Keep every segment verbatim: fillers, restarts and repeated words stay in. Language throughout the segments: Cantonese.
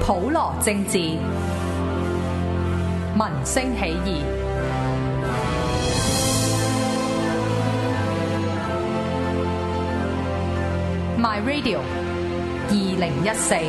普羅政治，民聲起義。My Radio 二零一四。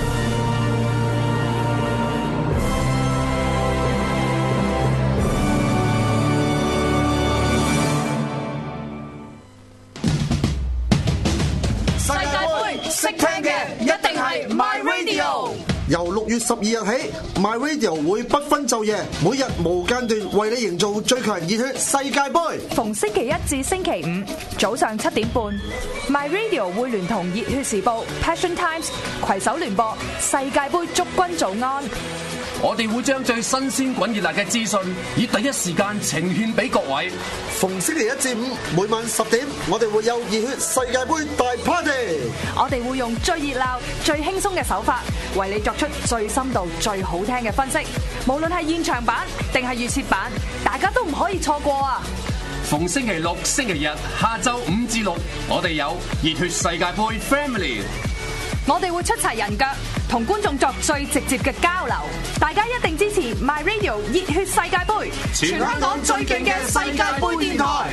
識聽嘅一定係 My Radio。 由六月十二日起 ，My Radio 會不分晝夜，每日無間斷為你營造最強熱血世界盃。 逢星期一至星期五早上七點半 ，My Radio 會聯同熱血時報、Passion Times 攜手聯播世界盃祝君早安。 我哋會將最新鮮滾熱辣嘅資訊，以第一時間呈獻俾各位。 逢星期一至五每晚十點，我哋會有熱血世界盃大 party。 我哋會用最熱鬧、最輕鬆嘅手法，為你作出最深度、最好聽嘅分析。無論係現場版定係預設版，大家都唔可以錯過啊！ 逢星期六、星期日下晝五至六，我哋有熱血世界盃 Family。 我哋會出齊人腳，同觀眾作最直接嘅交流。大家一定支持 My Radio 熱血世界盃， 全香港最勁嘅世界盃電台。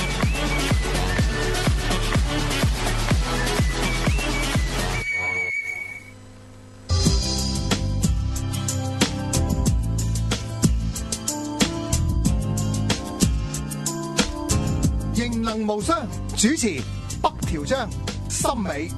型能無雙，主持北條章、森美。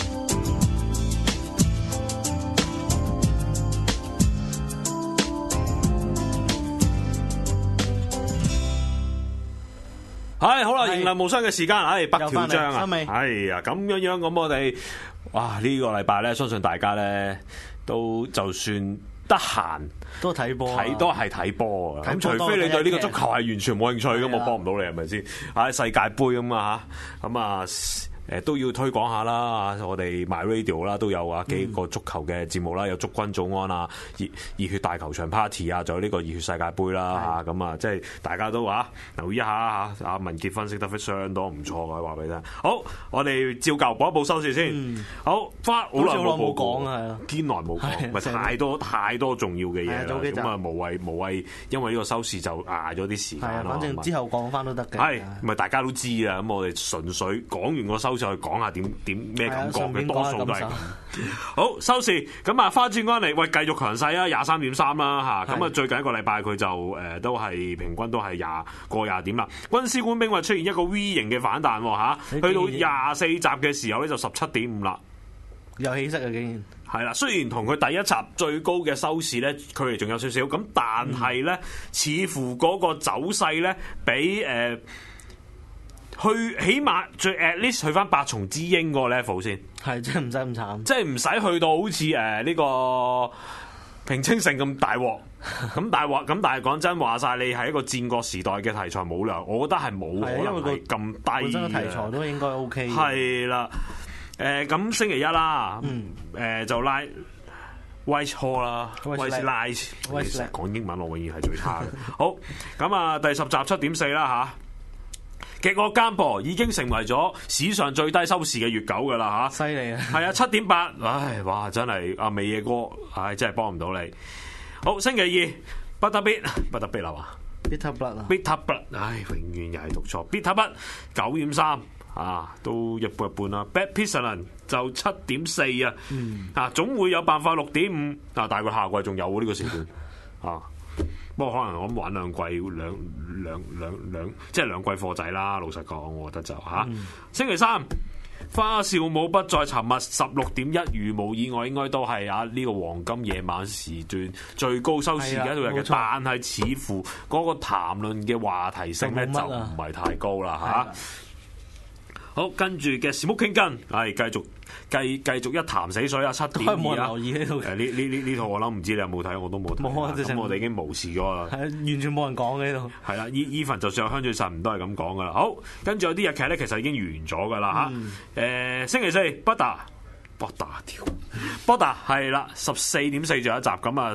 係好啦，型能無雙嘅時間，係北條章啊，係啊，咁樣樣咁我哋，哇呢個禮拜咧，相信大家咧都就算得閒都睇波， 睇都係睇波啊！咁除非你對呢個足球係完全冇興趣咁，我幫唔到你係咪先？啊世界盃咁啊嚇，咁啊。誒都要推廣下啦，我哋 My Radio 啦都有啊幾個足球嘅節目啦，有祝君早安啊，熱熱血大球場 party 啊，仲有呢個熱血世界盃啦嚇，咁啊即係大家都話留意一下嚇，阿文傑分析得相當唔錯嘅，話俾你聽。好，我哋照舊報一報收視先。嗯、好，花好耐冇講啊，堅耐冇講，咪太多太多重要嘅嘢啦，咁啊無謂無謂，因為呢個收視就捱咗啲時間咯。 反正之後講翻都得嘅。係， 咪大家都知啊，咁我哋純粹講完個收。再講下點點咩感覺嘅，多數都係咁。好收視咁啊，花轉安嚟，喂繼續強勢啊，廿三點三啦嚇。咁啊，最近一個禮拜佢就誒、呃、都係平均都係廿過廿點啦。軍師官兵話出現一個 V 型嘅反彈嚇，去到廿四集嘅時候咧就十七點五啦， 有起色啊！竟然係啦，雖然同佢第一集最高嘅收視咧距離仲有少少，咁但係咧、嗯、似乎嗰個走勢咧比誒。呃去起碼最 at least 去翻八重之鷹嗰個 level 先， 係真係唔使咁慘， 即係唔使去到好似誒呢個平清盛咁大鑊，咁大鑊咁。但係講真話晒，你係一個戰國時代嘅題材冇量，我覺得係冇可能係咁低嘅。本身嘅題材都應該 OK。 係啦，誒、呃、咁星期一啦，誒、嗯呃、就拉 White Hall 啦 ，White Light， 其實講英文我永遠係最差嘅。好，咁啊第十集七點四啦嚇。極惡奸婆已經成為咗史上最低收視嘅月九噶啦吓， 犀利啊！ 係啊，七點八，唉，哇，真係阿美野哥，唉，真係幫唔到你。好，星期二，不得必，不得必啦嘛 ，Bitter Blood 啊 ，Bitter Blood，唉，永遠又係讀錯 ，Bitter Blood 九點三啊，都一半一半啦。Bad Pistol 就七點四啊，嗯、啊，總會有辦法六點五啊，但係佢下季仲有呢、這個時段啊。不過可能我諗玩兩季兩兩兩兩即係兩季貨仔啦，老實講，我覺得就嚇、啊嗯。星期三花少武不再沉默，十六點一，如無意外應該都係啊呢個黃金夜晚時段最高收視嘅一套日劇，但係似乎嗰個談論嘅話題性咧就唔係太高啦嚇、啊。好，跟住嘅 Smoking Gun 係繼續。繼繼續一潭死水啊！七點二啊！ 留意呢套誒呢呢呢呢套我諗唔知你有冇睇，我都冇睇。冇啊！咁我哋已經無視咗啦。 係完全冇人講嘅呢套。係啦，Even 就算有香取慎吾都係咁講噶啦。好，跟住有啲日劇咧，其實已經完咗噶啦嚇。誒、嗯呃、星期四 Butter Butter 條 Butter 係啦，十四點四仲有一集咁啊。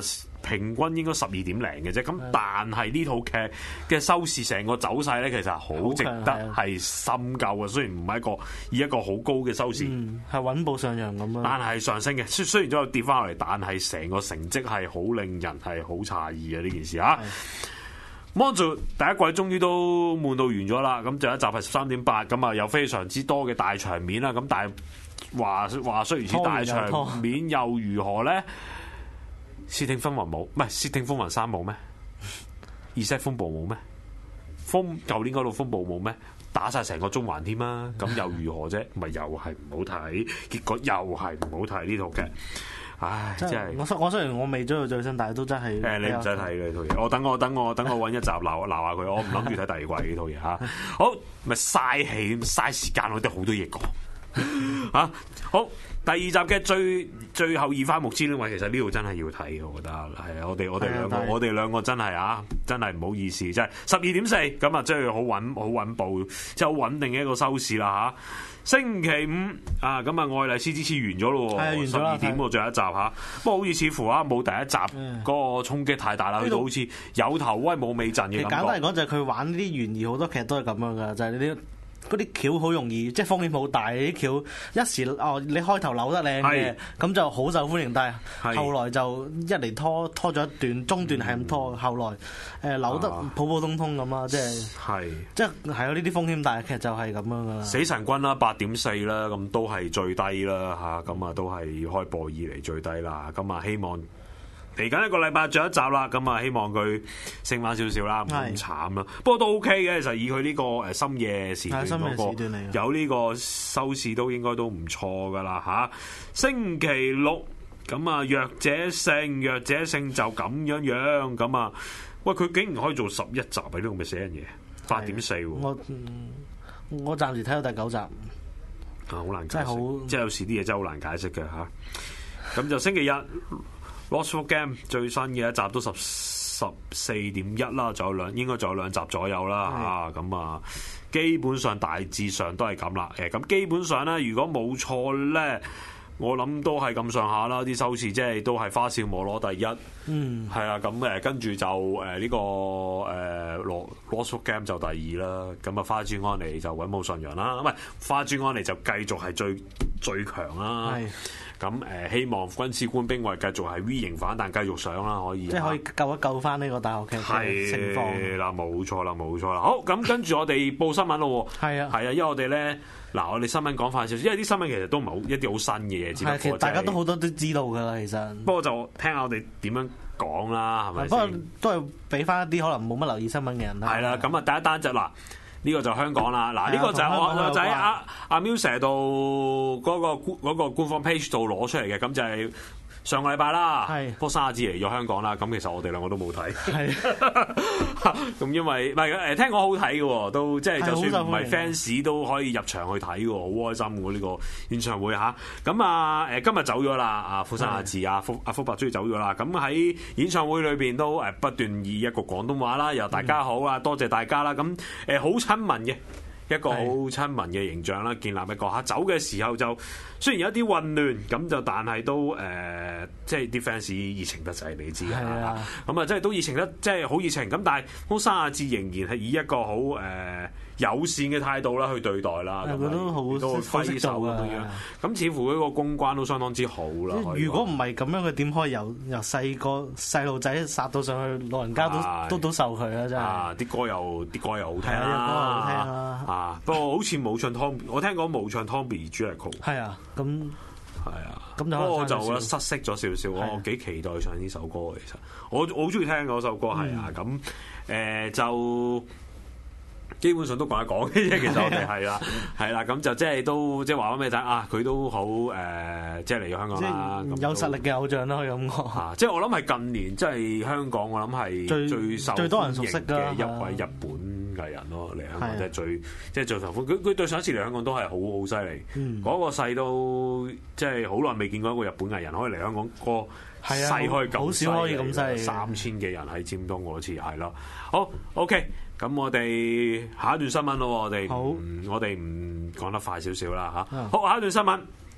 平均應該十二點零嘅啫。咁但係呢套劇嘅收視成個走勢咧，其實好值得係深究嘅。雖然唔係一個以一個好高嘅收視， 嗯，係穩步上揚咁啊。 但係上升嘅。雖雖然都有跌翻落嚟，但係成個成績係好令人係好詫異嘅呢件事啊。Monzu 第一季終於都悶到完咗啦，咁就一集係十三點八，咁啊有非常之多嘅大場面啦。咁但係話話雖如此大場面又如何咧？竊聽風雲冇，唔係竊聽風雲三冇咩？二 set 風暴冇咩？風舊年嗰度風暴冇咩？打晒成個中環添啊！咁又如何啫？咪又係唔好睇，結果又係唔好睇呢套劇。唉，真係我雖我雖然我未追到最新，但係都真係誒，你唔使睇呢套嘢。我等我等我等我揾一集鬧鬧下佢。我唔諗住睇第二季呢套嘢嚇。好，咪嘥氣嘥時間，我哋好多嘢講嚇。好，第二集嘅最最後二番目之戀位，其實呢度真係要睇嘅，我覺得係啊。我哋我哋兩個我哋兩個真係啊，真係唔好意思，真係十二點四咁啊，即係好穩好穩步，即係好穩定嘅一個收視啦嚇。星期五啊，咁啊愛麗絲之刺完咗咯喎，十二點喎，最後一集嚇。不過好似似乎啊冇第一集嗰個衝擊太大啦，去到好似有頭威冇尾陣嘅感覺。 簡單嚟講就係佢玩呢啲懸疑好多劇都係咁樣噶，就係呢啲。嗰啲橋好容易，即係風險好大。啲橋一時哦，你開頭扭得靚嘅，咁就好受歡迎。但係後來就一嚟拖拖咗一段，中段係咁拖，嗯、後來誒、呃、扭得普普通通咁啦，即係係即係係有呢啲風險大嘅劇就係咁樣噶啦。死神軍啦，八點四啦，咁都係最低啦嚇，咁啊都係開播以嚟最低啦。咁啊希望嚟緊一個禮拜最後一集啦，咁啊希望佢升翻少少啦，唔咁慘啦。不過都 OK 嘅，其實以佢呢個誒深夜時段嗰個有呢個收視都應該都唔錯噶啦嚇。星期六咁啊，弱者勝，弱者勝就咁樣樣咁啊。喂，佢竟然可以做十一集喺呢度咪寫人嘢？八點四喎。我我暫時睇到第九集啊，好難解釋，真係好，即係有時啲嘢真係好難解釋嘅嚇。咁就星期日。Lost Game 最新嘅一集都十十四點一啦，仲有兩應該仲有兩集左右啦嚇，咁啊基本上大致上都係咁啦。誒咁基本上咧，如果冇錯咧，我諗都係咁上下啦。啲收視即係都係花少冇攞第一，嗯，係啊。咁誒跟住就誒呢、這個誒 Lost Game 就第二啦。咁啊花珠安妮就穩步上揚啦，唔係花珠安妮就繼續係最最強啦。咁誒、呃、希望軍事官兵衛繼續係 V 型反彈，繼續上啦，可以即係可以救一救翻呢個大學劇嘅情況。係啦，冇錯啦，冇錯啦。好，咁跟住我哋報新聞咯。係啊，係啊，因為我哋咧嗱，我哋新聞講快少少，因為啲新聞其實都唔係好一啲好新嘅嘢，只不過、就是、大家都好多都知道㗎啦，其實。不過就聽下我哋點樣講啦，係咪先？不過都係俾翻一啲可能冇乜留意新聞嘅人啦。係啦，咁啊第一單就嗱。呢個就香港啦，嗱呢、這個就係我就喺阿阿 Musea 度嗰個官嗰個官方 page 度攞出嚟嘅，咁就係上個禮拜啦，波沙亞治嚟咗香港啦，咁其實我哋兩個都冇睇，咁因為唔係誒聽講好睇嘅喎，都即係就算唔係 fans 都可以入場去睇喎，好開心喎呢、這個演唱會嚇，咁啊誒今日走咗啦，阿福沙亞治阿福阿福伯終於走咗啦，咁喺演唱會裏邊都誒不斷以一個廣東話啦，又大家好啊，多謝大家啦，咁誒好親民嘅。一個好親民嘅形象啦，建立一個嚇走嘅時候就雖然有一啲混亂，咁就但係都誒、呃，即係啲 fans 熱情得滯，你知㗎啦。咁啊，即係都熱情得即係好熱情。咁但係福沙亞治仍然係以一個好誒、呃、友善嘅態度啦去對待啦。佢都好都揮手咁樣。咁似乎嗰個公關都相當之好啦。如果唔係咁樣，佢點可以由由細個細路仔殺到上去老人家都都都受佢啊！真係啊，啲歌又啲歌又好聽啦，歌又好聽啦。啊，不過好似冇唱 Tommy，我聽講冇唱 Tommy 主題曲。係啊，咁係啊，咁就不過我就覺得失色咗少少。我幾期待唱呢首歌，其實我我好中意聽嗰首歌，係啊，咁誒、呃、就基本上都講一講嘅啫。其實我哋係啦，係啦，咁就即係都即係話翻俾你睇啊，佢都好誒，即係嚟咗香港啦，有實力嘅偶像啦，可以咁講。啊，即係我諗係近年即係香港，我諗係最最受最多人熟悉嘅一位日本藝人咯，嚟香港即係最即係最受歡迎。佢佢對上一次嚟香港都係好好犀利，嗰、嗯、個勢都即係好耐未見過一個日本藝人可以嚟香港，個勢可以咁犀利，好少可以咁犀利，三千幾人喺尖東嗰次係咯。好 OK，咁我哋下一段新聞咯，我哋我哋唔講得快少少啦嚇。好，下一段新聞。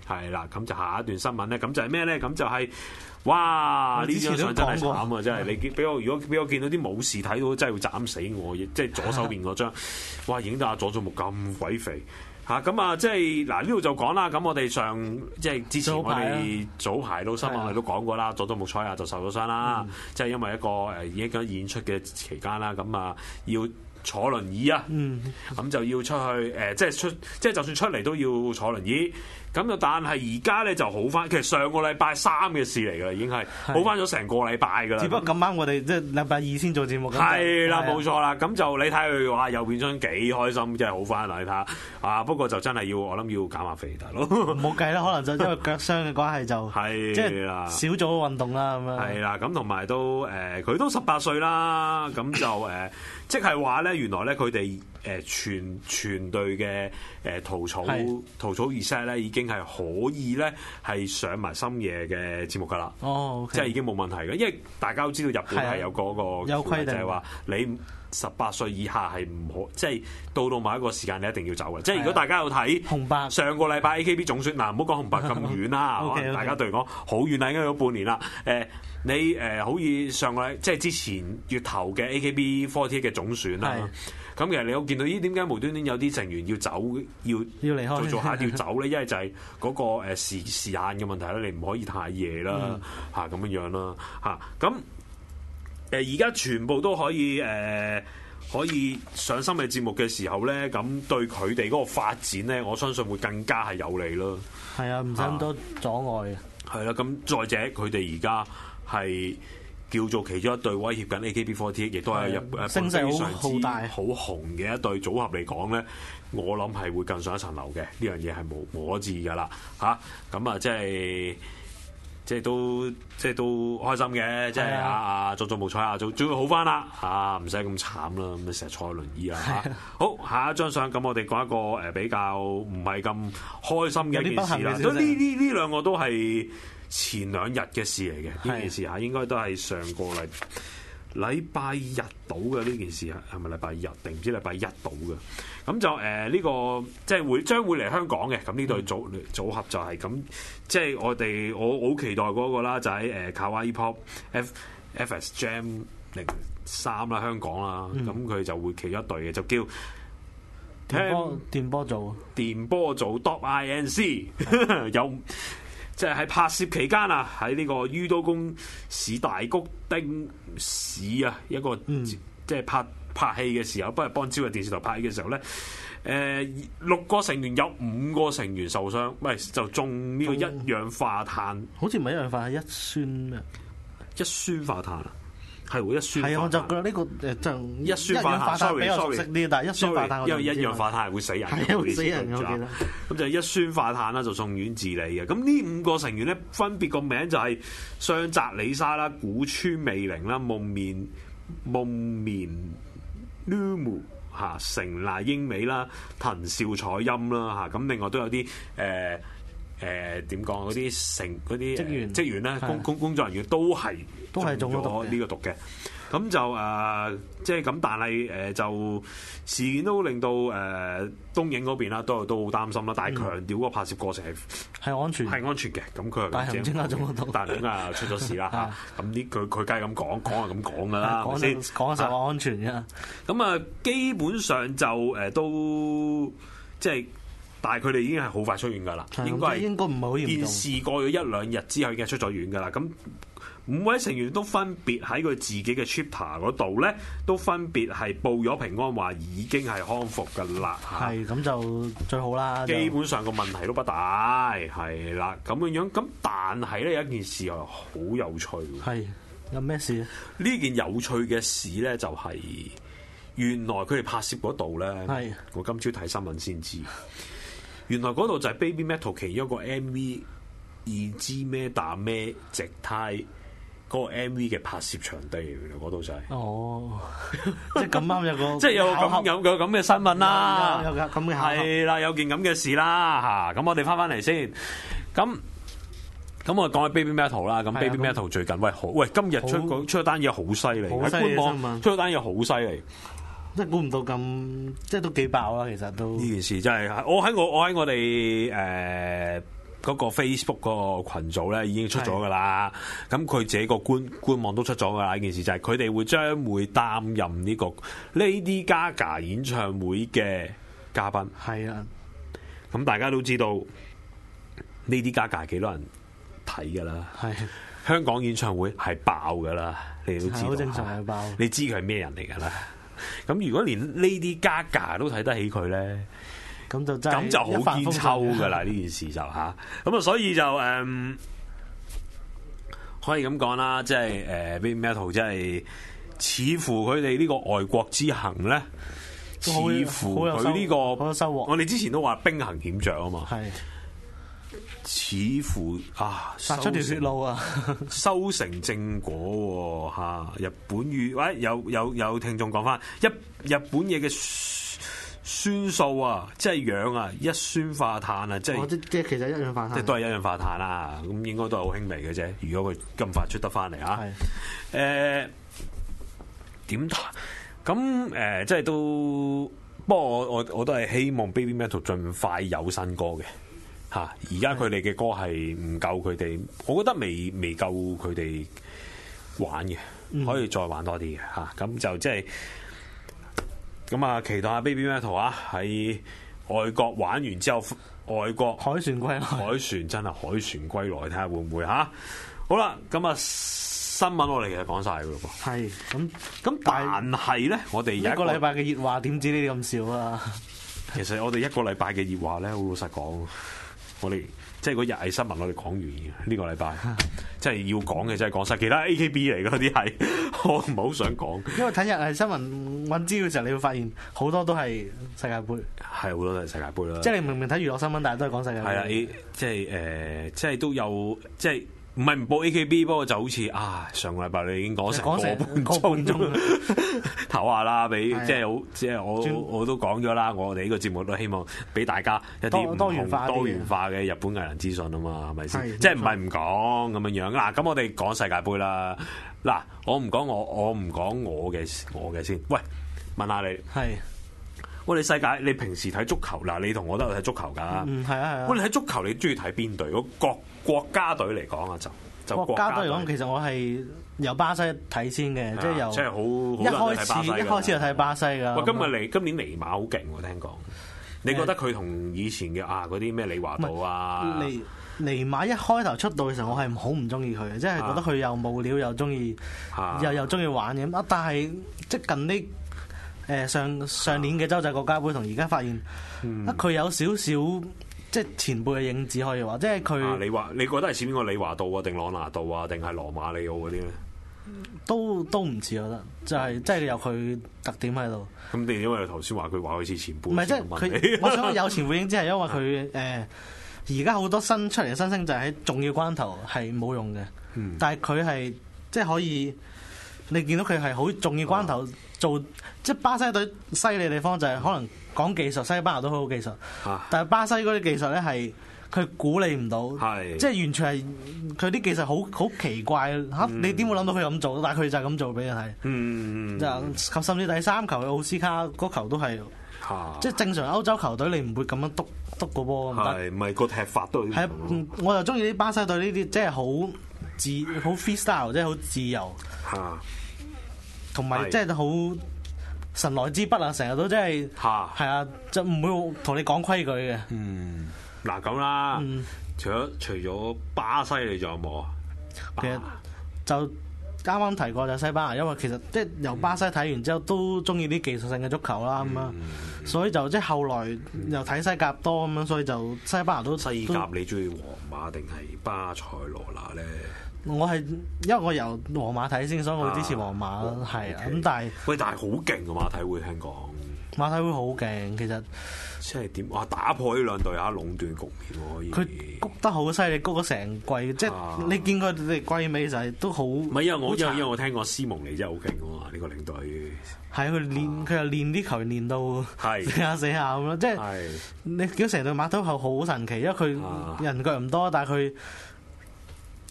係啦，咁就下一段新聞咧，咁就係咩咧？咁就係、是、哇！呢張相真係慘啊！真係你俾我，如果俾我見到啲武士睇到，真係會斬死我。即係左手邊嗰張，哇！影到阿佐佐木咁鬼肥嚇，咁啊！即係嗱呢度就講啦。咁我哋上即係之前我哋早排到新聞我哋都講過啦，佐佐木彩也就受咗傷啦，即係、嗯、因為一個誒已經演出嘅期間啦，咁啊要坐輪椅啊，咁、嗯、就要出去誒，即係出即係就算出嚟都要坐輪椅。咁就但係而家咧就好翻，其實上個禮拜三嘅事嚟㗎啦，已經係好翻咗成個禮拜㗎啦。只不過咁啱我哋即係禮拜二先做節目。係啦，冇錯啦。咁就你睇佢話右邊張幾開心，真係好翻啦！你睇下啊，不過就真係要我諗要減下肥大佬。冇計啦，可能就因為腳傷嘅關係就係即係少咗運動啦咁樣。係啦，咁同埋都誒，佢、呃、都十八歲啦，咁就誒、呃，即係話咧，原來咧佢哋誒全全隊嘅誒稻草稻草 reset 咧已經係可以咧係上埋深夜嘅節目㗎啦，哦，即係已經冇問題嘅，因為大家都知道日本係有嗰個有規定，就係話你十八歲以下係唔可，即係到到某一個時間你一定要走嘅。即係如果大家有睇紅白上個禮拜 A K B 總選，嗱唔好講紅白咁遠啦，可能大家對嚟講好遠啦，應該有半年啦。誒，你誒好似上個禮即係之前月頭嘅 A K B 四十八嘅總選啦。咁其實你有見到咦？點解無端端有啲成員要走，要要離開，做做下要走咧？因為就係嗰個誒時時限嘅問題啦，你唔可以太夜啦，嚇咁樣樣啦，嚇咁誒而家全部都可以誒、呃、可以上深嘅節目嘅時候咧，咁對佢哋嗰個發展咧，我相信會更加係有利咯。係啊，唔使咁多阻礙。係啦，咁再者佢哋而家係叫做其中一隊威脅緊 A K B 四十八，亦都係日本聲勢好好大、好紅嘅一隊組合嚟講咧，我諗係會更上一層樓嘅。呢樣嘢係冇冇可置㗎啦，嚇咁啊！即係即係都即係都開心嘅，即係啊啊佐佐木彩也就終於好翻啦嚇，唔使咁慘啦，咁成日坐輪椅啊嚇。好，下一張相，咁我哋講一個誒比較唔係咁開心嘅一件事啦。咁呢呢呢兩個都係前兩日嘅事嚟嘅，呢件事嚇應該都係上個禮禮拜日到嘅呢件事啊，係咪禮拜日定唔知禮拜一到嘅？咁就誒呢、呃這個即係會將會嚟香港嘅，咁呢對組組合就係咁，即係我哋我好期待嗰個啦，就喺誒 Kawaii Pop F F S Jam 零三啦，香港啦，咁佢、嗯、就會其中一隊嘅，就叫電波電波組電波組 dot I N C 有。即係喺拍攝期間啊，喺呢個於都公市大谷町市啊，一個、嗯、即係拍拍戲嘅時候，不係幫朝日電視台拍戲嘅時候咧，誒、呃、六個成員有五個成員受傷，唔係就中呢個一氧化碳，好似唔係一氧化碳，係一酸咩？一酸化碳啊！係喎，一酸化碳係啊，我就覺得呢個誒就一酸化碳 ，sorry 比較熟悉啲，但係一酸化碳因為一氧化碳係會死人，係會死人嘅，我記得。咁就一酸化碳啦，就送院治理嘅。咁呢五個成員咧，分別個名就係相澤里沙啦、古川美玲啦、夢面夢面 Lumu 嚇、成瀨英美啦、藤少彩音啦嚇。咁另外都有啲誒。呃誒點講嗰啲成嗰啲職員職員咧，工工工作人員都係都係中咗呢個毒嘅。咁就誒、呃、即係咁，但係誒、呃、就事件都令到誒、呃、東映嗰邊啦，都都好擔心啦。但係強調嗰個拍攝過程係係安全係安全嘅。咁佢但係唔知點解中咗毒，但係點解出咗事啦嚇？咁呢佢佢梗係咁講講係咁講㗎啦，講先講實話安全嘅。咁啊，基本上就誒、呃、都即係。但係佢哋已經係好快出院㗎啦，應該應該唔係好嚴重。件事過咗一兩日之後已經係出咗院㗎啦。咁五位成員都分別喺佢自己嘅 Twitter 嗰度咧，都分別係報咗平安，話已經係康復㗎啦。係咁就最好啦。基本上個問題都不大，係啦咁樣樣。咁但係咧有一件事係好有趣。係有咩事咧？呢件有趣嘅事咧就係、是、原來佢哋拍攝嗰度咧，係我今朝睇新聞先知。原來嗰度就係 Baby Metal 其中一個 M V 二支咩打咩直胎嗰個 M V 嘅拍攝場地，原來嗰度就係、是、哦，即係咁啱有個即係有咁有個咁嘅新聞啦，有咁嘅係啦，有件咁嘅事啦嚇。咁我哋翻翻嚟先，咁咁我講起 Baby Metal 啦。咁 Baby Metal 最近喂好喂今日出個出咗單嘢好犀利，喺官網出咗單嘢好犀利。即係估唔到咁，即係都幾爆啦！其實都呢件事真係，我喺我我喺我哋誒嗰個 Facebook 嗰個群組咧已經出咗噶啦，咁佢自己個官官網都出咗噶啦。呢件事就係佢哋會將會擔任呢個 Lady Gaga 演唱會嘅嘉賓。 係啊， 咁大家都知道 Lady Gaga 幾多人睇噶啦， 係香港演唱會係爆噶啦，你都知道， 好正常係爆。 你知佢係咩人嚟噶啦？咁如果連 Lady Gaga 都睇得起佢咧？ 咁就真係咁就好堅抽噶啦！呢件事就吓，咁啊，所以就誒、嗯、可以咁講啦，即係誒 Baby Metal 即係似乎佢哋呢個外國之行咧，似乎佢呢、這個好有收穫。 我哋之前都話兵行險著啊嘛， 係似乎啊殺出條血路啊， 收成正果嚇、啊！日本語喂有有有聽眾講翻一日本嘢嘅。酸素啊，即係氧啊，一酸化碳啊，即係即即其實一氧化碳， 即係都係一氧化碳啦。咁應該都係好輕微嘅啫。如果佢咁快出得翻嚟啊，誒點咁誒，即係都不過我我我都係希望 Baby Metal 盡快有新歌嘅嚇。而家佢哋嘅歌係唔夠佢哋，我覺得未未夠佢哋玩嘅，可以再玩多啲嘅嚇。咁就即係。咁啊，期待下 Baby Metal 啊！喺外國玩完之後，外國海船歸來， 海船真係海船歸來，睇下會唔會嚇？好啦，咁啊新聞我哋其實講晒㗎咯噃。 係咁咁， 但係咧，我哋有一個禮拜嘅熱話點知呢啲咁少啊？ 其實我哋一個禮拜嘅熱話咧，好老實講，我哋即係嗰日藝新聞我哋講完嘅呢個禮拜，即係要講嘅，即係講晒其他 A K B 嚟嗰啲係，我唔係好想講。 因為睇日藝新聞揾資料嘅時候，你會發現好多都係世界盃，係好多都係世界盃啦。 即係你明明睇娛樂新聞，但係都係講世界盃。 係啊，即係誒、呃，即係都有即係。唔係唔報 A K B，不過就好似啊，上個禮拜你已經講成個半鐘，個半鐘唞下啦，俾即係好，即係我我都講咗啦。我哋呢個節目都希望俾大家一啲唔同多元化多元化嘅日本藝人資訊啊嘛，係咪先？即係唔係唔講咁樣樣嗱？咁我哋講世界盃啦。嗱，我唔講我，我唔講我嘅我嘅先。喂，問下你係。 我哋世界，你平時睇足球嗱，你同我都有睇足球㗎。 嗯，係啊，係啊。 我哋睇足球，你中意睇邊隊？個國國家隊嚟講啊，就就國家隊嚟講，其實我係由巴西睇先嘅，即係由即係好一開始一開始就睇巴西㗎。 喂，今日嚟今年尼馬好勁喎，聽講。你覺得佢同以前嘅啊嗰啲咩李華道啊？ 尼尼馬一開頭出道嘅時候，我係好唔中意佢嘅，即係覺得佢又無料又中意，又又中意玩嘅。啊，但係即係近呢。誒上上年嘅洲際國家杯同而家發現，啊佢、嗯、有少少即係前輩嘅影子可以話，即係佢、啊。你話你覺得係似邊個李華道啊，定朗拿度啊，定係羅馬里奧嗰啲咧？都都唔似，我覺得就係即係有佢特點喺度。 咁你因為頭先話佢話佢似前輩， 唔係即係佢，我想有前輩影子係因為佢誒而家好多新出嚟嘅新星就係喺重要關頭係冇用嘅，嗯、但係佢係即係可以，你見到佢係好重要關頭。啊做即係巴西隊犀利嘅地方就係可能講技術，西班牙都好好技術，啊、但係巴西嗰啲技術咧係佢估你唔到，是即係完全係佢啲技術好好奇怪嚇，嗯、你點會諗到佢咁做？但係佢就係咁做俾你睇，嗯、就甚至第三球嘅奧斯卡嗰球都係，啊、即係正常歐洲球隊你唔會咁樣篤篤個波， 係唔係個踢法都係？ 我又中意啲巴西隊呢啲，即係好自好 freestyle，即係好自由。啊同埋即係好神來之筆啊！成日都即係係啊，就唔會同你講規矩嘅。 嗯，嗱咁啦，嗯、除咗除咗巴西，你仲有冇啊？ 其實就啱啱提過就西班牙，因為其實即係由巴西睇完之後都中意啲技術性嘅足球啦，咁樣、嗯，所以就即係後來又睇西甲多咁樣，所以就西班牙都西甲你中意皇馬定係巴塞羅那咧？ 我係因為我由皇馬睇先，所以我支持皇馬咯，係啊。咁但係喂，但係好勁嘅馬體會聽講， 馬體會好勁，其實即係點哇？打破呢兩隊嚇壟斷局面可以。 佢谷得好犀利，谷咗成季，即係你見佢哋季尾就係都好。唔係因為我因為因為我聽過斯蒙尼真係好勁嘅嘛，呢個領隊係佢練佢又練啲球員練到死下死下咁咯，即係你見成隊馬體會好神奇，因為佢人腳唔多，但係佢。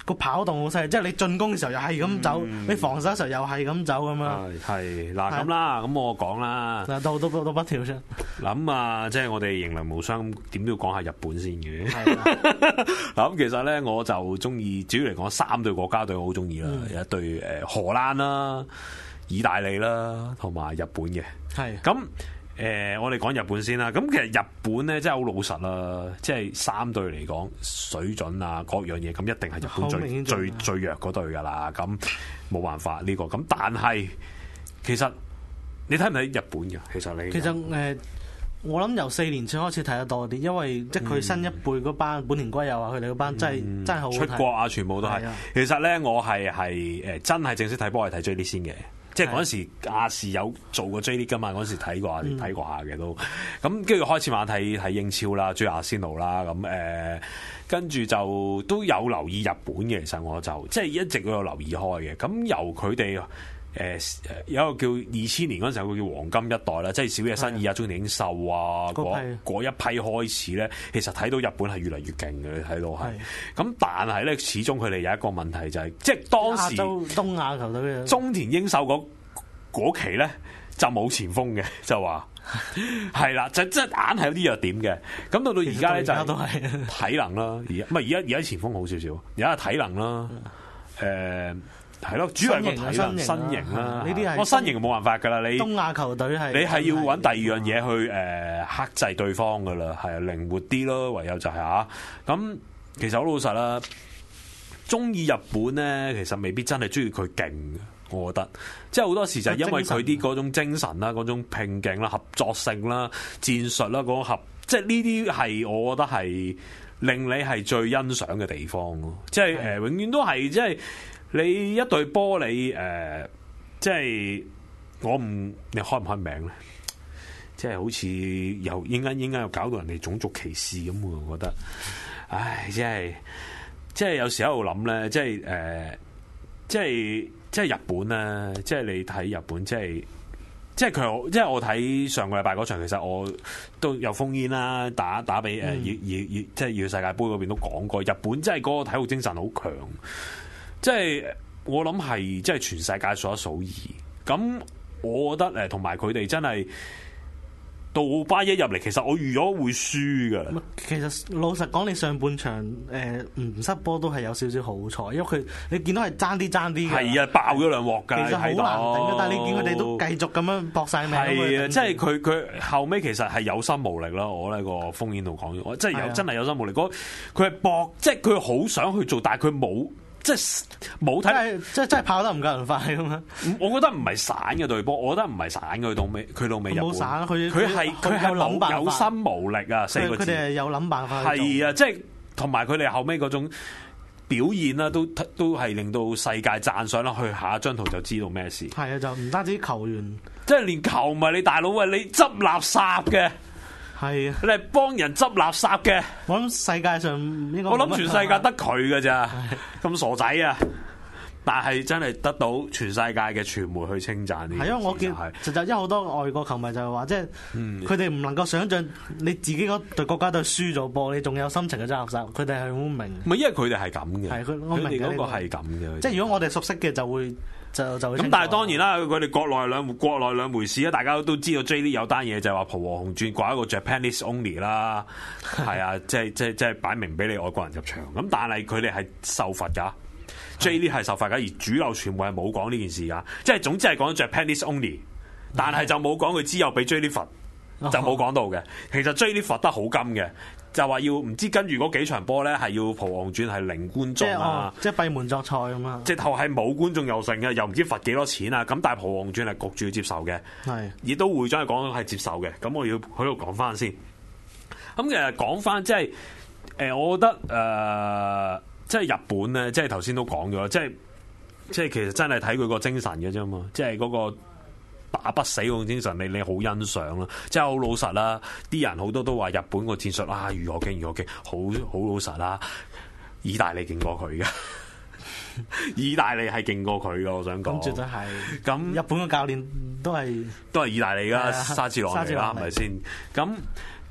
個跑動好犀利，即係你進攻嘅時候又係咁走， 嗯、 你防守嘅時候又係咁走咁樣。 係嗱咁啦，咁我講啦。 嗱，到到到到不跳出。 諗啊，即係我哋迎難無雙，點都要講下日本先嘅。 係嗱咁其實咧，我就中意，主要嚟講三隊國家隊我好中意啦，嗯、有一隊誒荷蘭啦、意大利啦，同埋日本嘅。係咁。誒、呃，我哋講日本先啦。咁其實日本咧，真係好老實啦。即係三隊嚟講，水準啊，各樣嘢，咁一定係日本最最最弱嗰隊噶啦。咁冇辦法呢、這個。咁但係其實你睇唔睇日本嘅？其實你其實誒、呃，我諗由四年前開始睇得多啲，因為即係佢新一輩嗰班本田圭佑啊，佢哋嗰班真係、嗯、真係好出國啊，全部都係。其實咧，我係係誒真係正式睇波係睇 J 聯先嘅。即係嗰陣時亞視有做過 J 聯㗎嘛，嗰陣時睇過下睇過下嘅都，咁跟住開始慢慢睇睇英超啦，追阿仙奴啦，咁誒跟住就都有留意日本嘅，其實我就即係一直都有留意開嘅。咁由佢哋誒有一個叫二千年嗰陣時候，佢叫黃金一代啦，即係小野伸二啊、中田英壽啊嗰一批開始咧，其實睇到日本係越嚟越勁嘅，你睇到係。咁但係咧，始終佢哋有一個問題就係、是，即係當時亞洲東亞球隊嘅中田英壽嗰嗰期咧就冇前鋒嘅，就話係啦，就即係硬係有啲弱點嘅。咁到到而家咧就係體能啦，而家唔係而家而家前鋒好少少，而家係體能啦，誒、呃。係咯，主要係個體能、身形啦。呢啲係我身形冇辦法㗎啦，你東亞球隊係你係要揾第二樣嘢去誒、呃、克制對方㗎啦，係啊，靈活啲咯，唯有就係、是、嚇。咁其實好老實啦，中意日本咧，其實未必真係中意佢勁嘅，我覺得。即係好多時就係因為佢啲嗰種精神啦、嗰種拼勁啦、合作性啦、戰術啦嗰種合，即係呢啲係我覺得係令你係最欣賞嘅地方咯。即係誒、呃，永遠都係即係。你一隊波你誒、呃，即係我唔你開唔開名咧？即係好似又應該應該又搞到人哋種族歧視咁喎，我覺得，唉，即係即係有時喺度諗咧，即係誒、呃，即係即係日本咧，即係你睇日本，即係即係佢，即係我睇上個禮拜嗰場，其實我都有烽煙啦，打打俾誒，要要要，即係要世界盃嗰邊都講過，日本即係嗰個體育精神好強。即係我諗係，即係全世界數一數二。咁我覺得誒，同埋佢哋真係杜巴一入嚟，其實我預咗會輸噶。 其實老實講，你上半場誒唔失波都係有少少好彩，因為佢你見到係爭啲爭啲嘅。係啊，爆咗兩鑊㗎。其實好難頂嘅，但係你見佢哋都繼續咁樣搏晒命。係啊，即係佢佢後尾其實係有心無力啦。我呢個烽煙度講咗，我即係有真係有心無力。佢佢係搏，即係佢好想去做，但係佢冇。即係冇睇， 即係真係跑得唔夠人快咁樣。 我覺得唔係散嘅隊波，我覺得唔係散嘅。佢到尾，佢到尾日本冇散，佢佢係佢係冇有心無力啊！四個字， 佢哋係有諗辦法。 係啊，即係同埋佢哋後尾嗰種表現啦，都都係令到世界讚賞啦。去下一張圖就知道咩事。係啊，就唔單止球員，即係連球迷你大佬啊，你執垃圾嘅。係啊，你係幫人執垃圾嘅。我諗世界上應該我諗全世界得佢㗎咋，咁傻仔啊！但係真係得到全世界嘅傳媒去稱讚呢。係因為我見實際因為好多外國球迷就係話，即係佢哋唔能夠想像你自己嗰隊國家隊輸咗波，你仲有心情去執垃圾。佢哋係好明。唔係因為佢哋係咁嘅，係佢佢哋嗰個係咁嘅。即係如果我哋熟悉嘅就會。就就咁，但係當然啦，佢哋國內兩國內兩回事啦。大家都知道 J 聯有單嘢就係話蒲和紅轉掛一個 Japanese only 啦，係啊，即係即係即係擺明俾你外國人入場。咁但係佢哋係受罰㗎，J 聯係受罰㗎，而主流傳媒係冇講呢件事㗎。即係總之係講 Japanese only，但係就冇講佢之後俾 J 聯罰，就冇講到嘅。其實 J 聯罰得好金嘅。就話要唔知跟住嗰幾場波咧，係要蒲黃轉係零觀眾啊，即係閉門作賽咁啊！直頭係冇觀眾又成嘅，又唔知罰幾多錢啊！咁但係蒲黃轉係焗住要接受嘅，係亦都會長係講係接受嘅。咁我要喺度講翻先。咁其實講翻即係誒，我覺得誒、呃，即係日本咧，即係頭先都講咗，即係即係其實真係睇佢個精神嘅啫嘛，即係嗰個。打不死嗰種精神，你你好欣賞啦，即係好老實啦。啲人好多都話日本個戰術啊，如何勁如何勁，好好老實啦。意大利勁過佢嘅，意大利係勁過佢嘅，我想講。咁絕對係。咁日本嘅教練都係都係意大利噶，沙治羅尼啦，係咪先？咁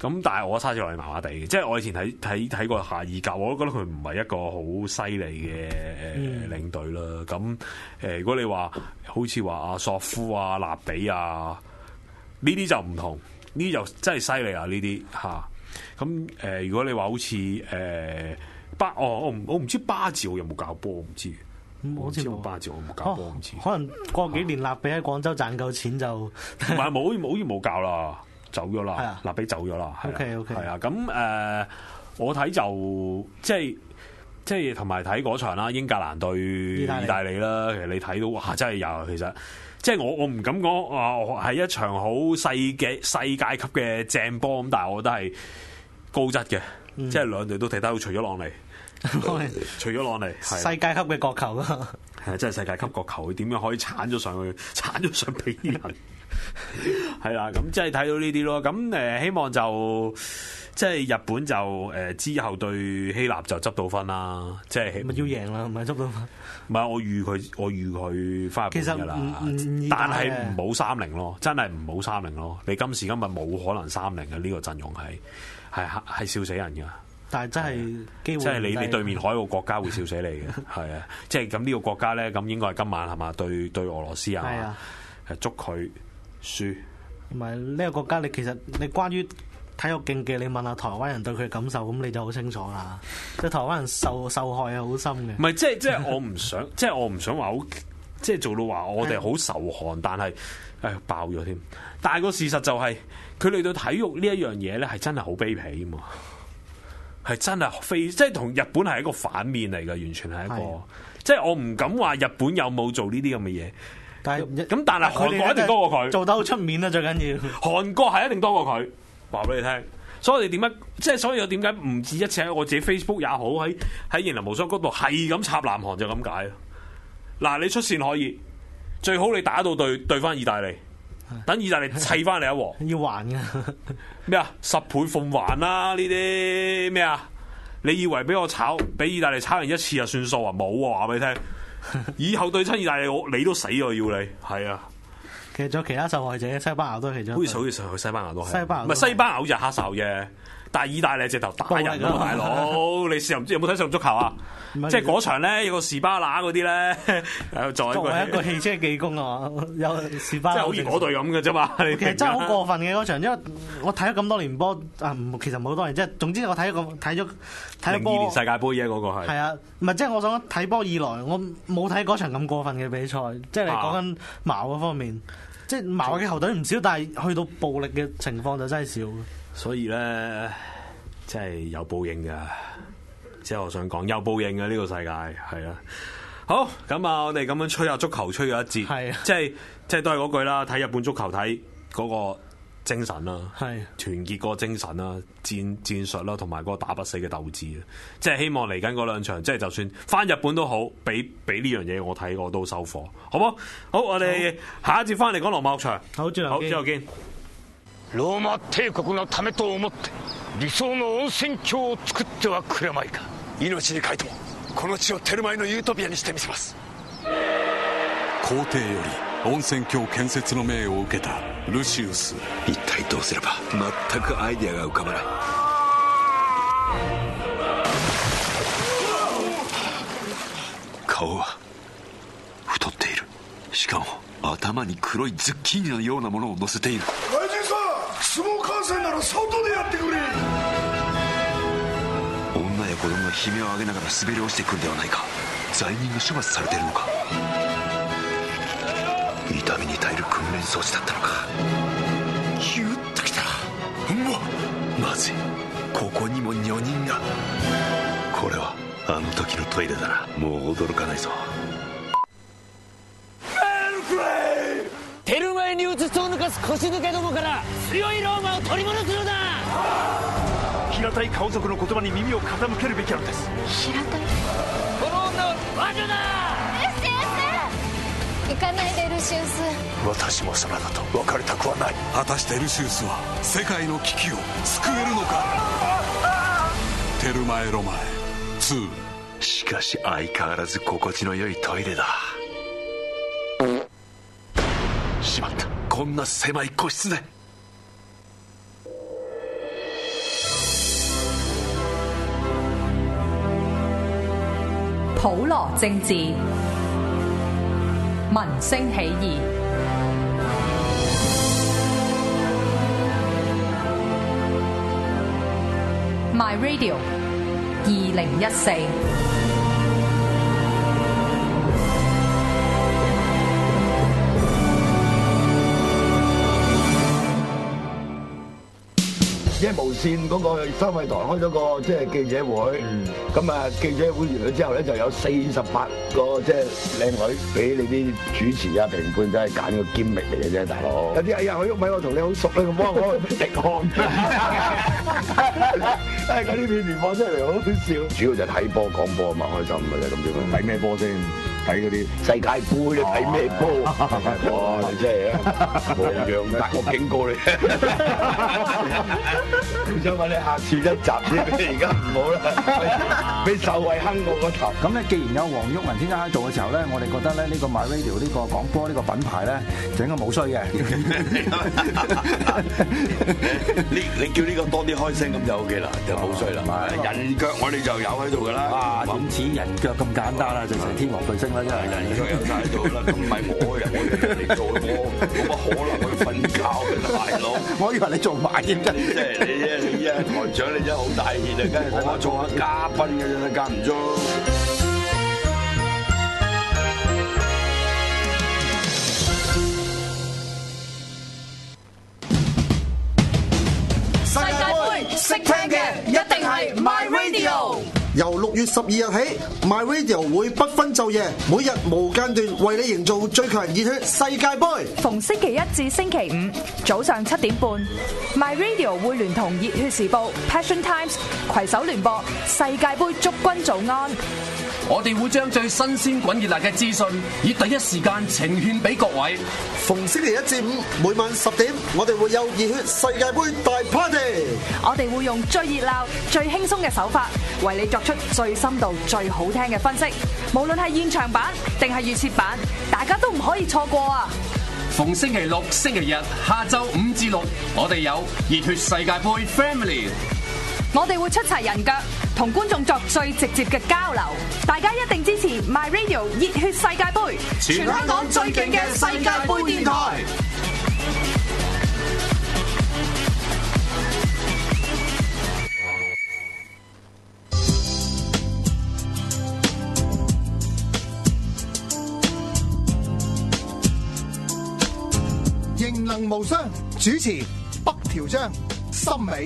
咁但係我沙治羅尼麻麻地嘅，即係我以前睇睇睇過夏爾甲，我都覺得佢唔係一個好犀利嘅誒領隊啦。咁誒、呃，如果你話好似話阿索夫啊、納比啊呢啲就唔同，呢啲就真係犀利啊！呢啲嚇咁誒，如果你話好似誒、呃、巴哦，我唔我唔知巴治奧有冇教波，我唔知。我知道巴治奧有冇教波，唔知。 可能過幾年納比喺廣州賺夠錢就唔係冇冇冇教啦。走咗啦， 啊、 納比走咗啦。 OK OK， 係啊，咁誒、呃，我睇就即係即係同埋睇嗰場啦，英格蘭對意大利啦。其實你睇到哇，真係有，其實即係我我唔敢講話係一場好細嘅世界級嘅正波咁，但係我覺得係高質嘅，嗯、即係兩隊都踢得好，除咗朗尼，除咗朗尼， 世界級嘅國球啊， 係真係世界級國球，佢點樣可以鏟咗上去，鏟咗上比人？係啦，咁即係睇到呢啲咯。咁誒，希望就即係日本就誒之後對希臘就執到分啦。即係咪要贏啦，唔係執到分。 唔係我預佢，我預佢翻日本噶啦。但係唔好三零咯，真係唔好三零咯。你今時今日冇可能三零嘅呢個陣容係係係笑死人噶。 但係真係機會， 即係你你對面海個國家會笑死你嘅，係啊。即係咁呢個國家咧，咁應該係今晚係嘛？對對俄羅斯啊，係啊，捉佢。輸， 唔係呢個國家，你其實你關於體育競技，你問下台灣人對佢嘅感受，咁你就好清楚啦。即係台灣人受受害係好深嘅。 唔係，即係即係我唔想，即係我唔想話好，即係做到話我哋好受寒，但係誒爆咗添。但係個事實就係、是，佢哋對體育呢一樣嘢咧，係真係好卑鄙啊嘛，係真係非，即係同日本係一個反面嚟嘅，完全係一個。的即係我唔敢話日本有冇做呢啲咁嘅嘢。但係咁，但係韓國一定多過佢， 做得好出面啦，最緊要。 韓國係一定多過佢，話俾你聽。所以我哋點解，即係所以我點解唔止一次喺我自己 Facebook 也好，喺喺言林無雙嗰度係咁插南韓就咁解。嗱，你出線可以，最好你打到對對翻意大利，等意大利砌翻你一鑊。 要還嘅咩啊？十倍奉還啦！呢啲咩啊？你以為俾我炒，俾意大利炒完一次就算數啊？冇啊！話俾你聽。以後對親意大利，我你都死我要你，係啊。 其實仲有其他受害者，西班牙都係其中。 好似好似上去西班牙都係。 西班牙唔係西班牙好似係黑手啫，但係意大利直頭打人啊！大佬，你試唔知有冇睇上足球啊？即係嗰場咧，有個士巴拿嗰啲咧，作為一個汽車技工啊，有士巴拿。 即係好似嗰隊咁嘅啫嘛。其實真係好過分嘅嗰場，因為我睇咗咁多年波啊，其實冇多年，即係總之我睇咗睇咗睇咗波。零二年世界盃嘅嗰個係。係啊，唔係即係我想睇波以來，我冇睇嗰場咁過分嘅比賽。即係你講緊矛嗰方面，即係矛嘅球隊唔少，但係去到暴力嘅情況就真係少。 所以咧，真係有報應㗎。即係我想講有報應嘅呢個世界係啊，好咁啊！我哋咁樣吹下足球，吹咗一節，係即係即係都係嗰句啦。睇日本足球睇嗰個精神啦，係團結嗰個精神啦，戰戰術啦，同埋嗰個打不死嘅鬥志啊！即係希望嚟緊嗰兩場，即係就算翻日本都好，俾俾呢樣嘢我睇，我都收貨，好唔好？好，我哋下一節翻嚟講羅馬浴場， 好，之後之後見。 ローマ帝國のためと思って理想の温泉郷を作ってはくれまいか。 命に代えてもこの地をテルマエのユートピアにしてみせます。 皇帝より温泉郷建設の命を受けたルシウス。 一体どうすれば。全くアイデアが浮かばない。顔は太っている。しかも頭に黒いズッキーニのようなものを乗せている。 外人さん、相撲観戦なら外でやってくれ。 女や子供が悲鳴を上げながら滑り落ちてくるではないか。罪人が処罰されているのか。痛みに耐える訓練装置だったのか。ギュッときた。うわ、まずい。ここにも女人が。これはあの時のトイレだな。もう驚かないぞ。 テルマエにうつつを抜かす腰抜けどもから強いローマを取り戻すのだ。 平たい顔族の言葉に耳を傾けるべきなのです。 平たい。 この女は魔女だ。 ルシウス、行かないでルシウス。 私もそなたと別れたくはない。 果たしてルシウスは世界の危機を救えるのか。テルマエロマエツー。 しかし相変わらず心地の良いトイレだ。しまった、こんな狭い個室で。 普羅政治，民聲起義。My Radio 二零一四。 即係無線嗰個收費台開咗個即係記者會，咁啊、嗯、記者會完咗之後咧，就有四十八個即係靚女俾你啲主持啊評判，真係揀個兼力嚟嘅啫，大佬。有啲哎呀，我鬱米我同你好熟咧，咁幫我滴汗。誒，嗰啲片段放出嚟好好笑。主要就睇波講波啊嘛，開心咪就係咁樣。睇咩波先？睇嗰啲世界盃，你睇咩波？哇！你真係啊，無樣但我警告你。我想問你下次一集先，而家唔好啦，俾受惠坑我個頭。 咁咧，既然有黃毓民先生喺做嘅時候咧，我哋覺得咧呢個 My Radio 呢個廣播呢個品牌咧，就應該冇衰嘅。 你你叫呢個多啲開聲咁就 OK 啦，就冇衰啦。人腳我哋就有喺度㗎啦。 哇！點似人腳咁簡單啦，就成天王巨星啦，真係人腳有晒喺度啦。咁唔係我嘅，我嚟做，我冇乜可能去瞓覺嘅大佬。 我以為你做埋添啫。 即係你啫，你啫，台長你真係好大氣啊！梗係我做下嘉賓嘅啫，間唔中。 世界盃識聽嘅一定係 My Radio。 由六月十二日起 ，My Radio 會不分晝夜，每日無間斷為你營造最強熱血世界盃。 逢星期一至星期五早上七點半 ，My Radio 會聯同熱血時報、Passion Times 攜手聯播世界盃祝君早安。 我哋會將最新鮮滾熱辣嘅資訊，以第一時間呈獻俾各位。 逢星期一至五每晚十點，我哋會有熱血世界盃大 party。 我哋會用最熱鬧、最輕鬆嘅手法，為你作出最深度、最好聽嘅分析。無論係現場版定係預設版，大家都唔可以錯過啊！ 逢星期六、星期日下晝五至六，我哋有熱血世界盃 Family。 我哋會出齊人腳，同觀眾作最直接嘅交流。大家一定支持 My Radio 熱血世界盃，全香港最勁嘅世界盃電台。 型能無雙，主持北條章、森美。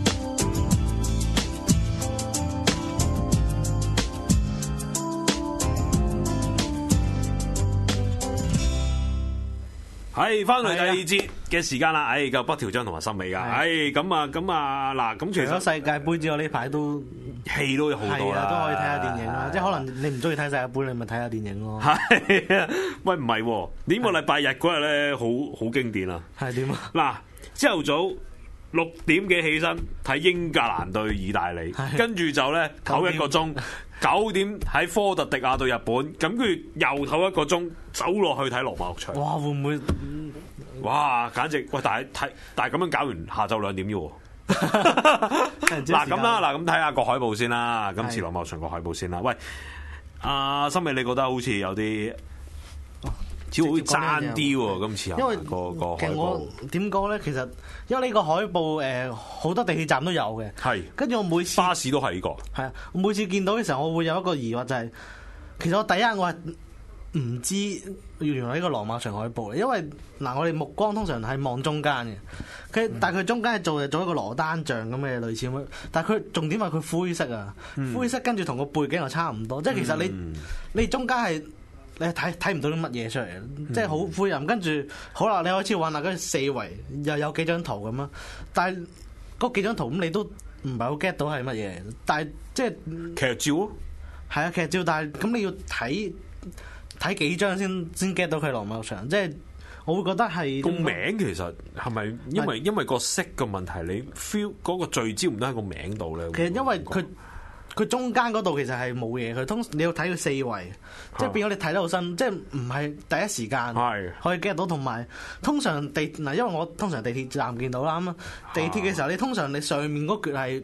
係翻嚟第二節嘅時間啦，誒，夠北條章同埋森美噶，誒，咁啊，咁啊，嗱，咁其實除咗世界盃之外，呢排都戲都有好多啦， 都可以睇下電影啦。即係可能你唔中意睇世界盃，你咪睇下電影咯。 係啊，喂，唔係，呢個禮拜日嗰日咧，好好經典啊。 係點啊？ 嗱，朝頭早六點幾起身睇英格蘭對意大利，跟住就咧唞一個鐘。九點喺科特迪亞對日本，咁跟住又唞一個鐘，走落去睇羅馬浴場。 哇！會唔會？ 哇！簡直喂！但係睇，但係咁樣搞完，下晝兩點啫喎。嗱咁啦，嗱咁睇下個海報先啦。今次羅馬浴場個海報先啦。喂，阿森美，你覺得好似有啲？似好爭啲喎，今次因為個個海報其實我點講咧？其實因為呢個海報誒好多地鐵站都有嘅， 係跟住我每次巴士都係呢個， 係啊，我每次見到嘅時候，我會有一個疑惑就係、是，其實我第一我係唔知原來呢個羅馬場海報，因為嗱我哋目光通常係望中間嘅，佢、嗯、但係佢中間係做就做一個羅丹像咁嘅類似咁樣，但係佢重點係佢灰色啊，嗯、灰色跟住同個背景又差唔多，即係其實你、嗯、你中間係。你睇睇唔到啲乜嘢出嚟，即係好灰暗。跟住好啦，你開始揾啦，跟住四圍又有幾張圖咁啊。但係嗰幾張圖咁，你都唔係好 get 到係乜嘢。但係即係劇照， 係啊劇照。但係咁你要睇睇幾張先先 get 到佢羅馬浴場。即係我會覺得係個名其實係咪因為因為個色嘅問題，你 feel 嗰個聚焦唔都喺個名度咧？ 其實因為佢。佢中間嗰度其實係冇嘢，佢通你要睇佢四圍，即係變咗你睇得好新，即係唔係第一時間可以 get 到，同埋通常地嗱，因為我通常地鐵站見到啦，咁地鐵嘅時候你通常你上面嗰橛係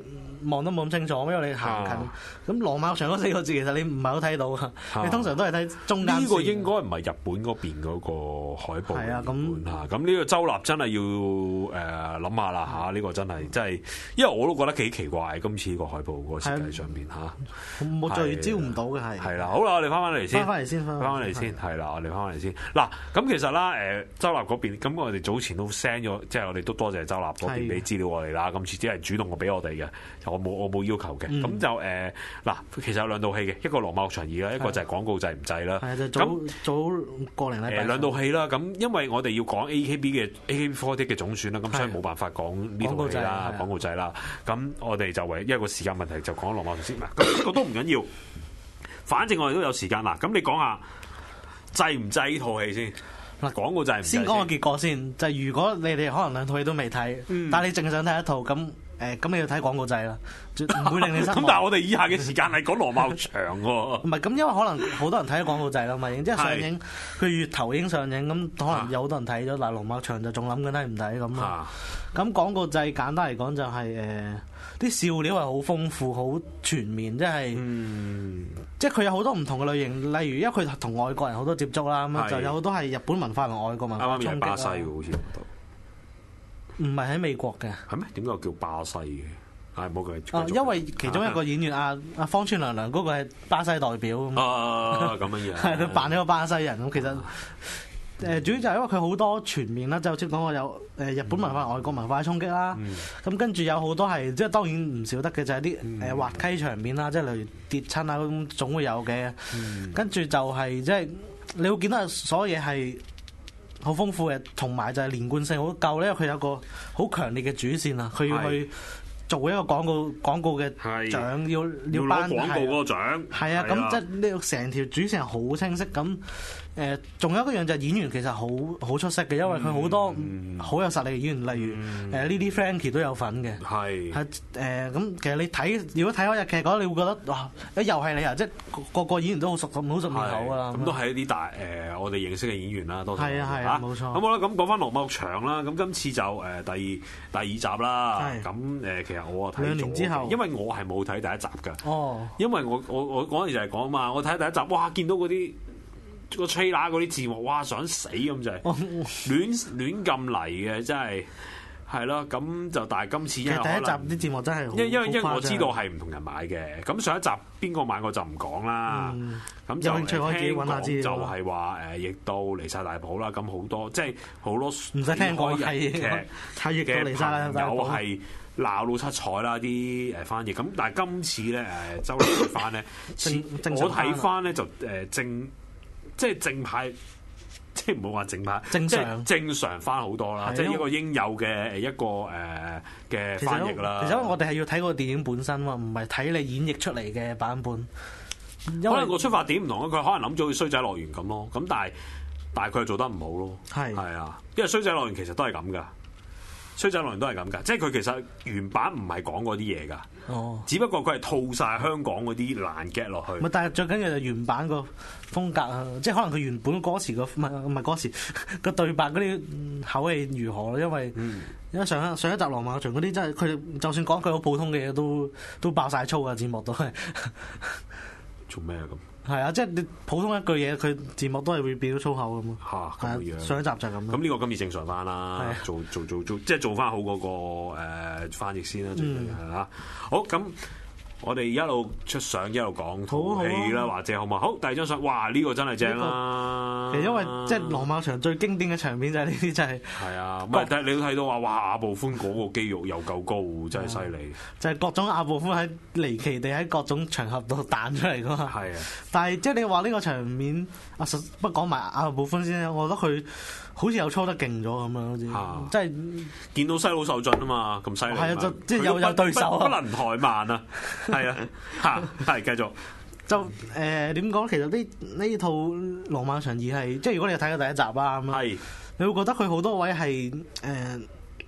望得冇咁清楚，因為你行近。咁羅馬場嗰四個字其實你唔係好睇到啊，你通常都係睇中間。 呢個應該唔係日本嗰邊嗰個海報。係啊，咁嚇，咁呢個周立真係要誒諗下啦嚇，呢個真係真係，因為我都覺得幾奇怪，今次呢個海報嗰個設計上面嚇， 我聚焦唔到嘅係。 係啦，好啦，我哋翻返嚟先， 翻返嚟先，翻返嚟先，係啦，我哋翻返嚟先。嗱，咁其實啦，誒周立嗰邊，咁我哋早前都 send 咗，即係我哋都多謝周立嗰邊俾資料我哋啦。今次只係主動我俾我哋嘅，我冇我冇要求嘅。咁就誒嗱，其實有兩套戲嘅，一個羅馬浴場二啦，一個就係廣告制唔制啦。 係就早早個零禮拜。 誒兩套戲啦，咁因為我哋要講 A K B 嘅 A K B 四十嘅總選啦，咁所以冇辦法講呢套戲啦，廣告制啦。咁我哋就為一個時間問題就講羅馬浴場先。咁呢個都唔緊要，反正我哋都有時間啦。咁你講下制唔制呢套戲先？嗱，廣告制唔制？ 先講個結果先，就係如果你哋可能兩套戲都未睇，嗯、但係你淨係想睇一套咁。誒咁你要睇廣告制啦，唔會令你失望。 咁但係我哋以下嘅時間係講羅馬浴場喎。 唔係咁，因為可能好多人睇咗廣告制啦嘛，然之後上映佢月頭已經上映，咁可能有好多人睇咗，但係羅馬浴場就仲諗緊睇唔睇咁啊。咁廣告制簡單嚟講就係誒啲笑料係好豐富、好全面，即係、嗯、即係佢有好多唔同嘅類型，例如因為佢同外國人好多接觸啦，咁就有好多係日本文化同外國文化衝擊啦。啱啱係巴西嘅好似。唔係喺美國嘅， 係咩？點解叫巴西嘅？係冇佢。 啊，因為其中一個演員阿阿方川良良嗰個係巴西代表。 啊，咁樣樣。係佢扮咗個巴西人咁，其實誒主要就係因為佢好多全面啦，就好似講過有誒日本文化、外國文化嘅衝擊啦。咁跟住有好多係即係當然唔少得嘅，就係啲誒滑稽場面啦，即係例如跌親啊咁總會有嘅。跟住就係即係你會見到所有嘢係好豐富嘅，同埋就係連貫性好夠咧。因為佢有個好強烈嘅主線啊，佢要去做一個廣告廣告嘅獎，要要頒廣告嗰個獎。 係啊，咁即係呢成條主線係好清晰咁。誒，仲有一樣就係演員其實好好出色嘅，因為佢好多好有實力嘅演員，例如誒 Lily Frankie 都有份嘅。係係誒咁，其實你睇如果睇開日劇嘅話，你會覺得哇，誒又係你啊！即係個個演員都好熟好熟面口㗎啦。 咁都係一啲大誒我哋認識嘅演員啦，多數係啊係啊，冇錯。 咁好啦，咁講翻羅馬浴場啦，咁今次就誒第二第二集啦。咁誒其實我啊睇咗兩年之後，因為我係冇睇第一集㗎。哦，因為我我我嗰陣時係講啊嘛，我睇第一集，哇見到嗰啲個 trailer 嗰啲字幕，哇想死咁就係亂亂咁嚟嘅，真係係咯。咁就但係今次因為第一集啲字幕真係， 因因為因為我知道係唔同人買嘅。咁上一集邊個買我就唔講啦。咁、嗯、就聽講就係話誒，亦都離晒大譜啦。咁好多即係好多唔使聽講日劇嘅朋友係鬧到七彩啦，啲誒翻譯。咁但係今次咧誒周立睇翻咧，我睇翻咧就誒正。即係正派，即係唔好話正派，正常正常翻好多啦，即係一個應有嘅誒一個誒嘅翻譯啦。 其實我哋係要睇個電影本身嘛，唔係睇你演繹出嚟嘅版本。 可能個出發點唔同，佢可能諗咗好似衰仔樂園咁咯。咁但係但係佢係做得唔好咯。係係啊，因為衰仔樂園其實都係咁噶。衰仔樂園都係咁㗎，即係佢其實原版唔係講嗰啲嘢㗎，哦，只不過佢係套晒香港嗰啲爛 get 落去。 唔係，但係最緊要就原版個風格啊，即係可能佢原本歌詞個唔係唔係歌詞個對白嗰啲口氣如何咯？因為、嗯、因為上一上一集羅馬浴場嗰啲真係佢哋就算講句好普通嘅嘢都都爆晒粗啊！字幕都係做咩啊咁？ 係啊，即係你普通一句嘢，佢字幕都係會變到粗口咁咯。 嚇咁樣， 上一集就係咁。 咁呢個今次正常翻啦，做做做做，即係做翻好嗰、那個誒、呃、翻譯先啦，最緊要係啦。好咁。我哋一路出相一路講套戲啦，或者好唔好？好，第二張相，哇！呢、這個真係正啦。 其實因為即係羅馬場最經典嘅場面就係呢啲，真係係啊。唔係，但係你都睇到話，哇！阿部寬嗰個肌肉又夠高，真係犀利。 就係、是、各種阿部寬喺離奇地喺各種場合度彈出嚟噶嘛。係啊。但係即係你話呢個場面，阿實不講埋阿部寬先，我覺得佢好似又操得勁咗咁樣，好似、啊、即係見到西佬受盡啊嘛，咁犀利。 係啊，就即係有有對手不，不能怠慢啊。係啊，嚇係繼續就誒點講？其實呢呢套《羅馬場二》係即係如果你有睇過第一集啊咁樣，係你會覺得佢好多位係誒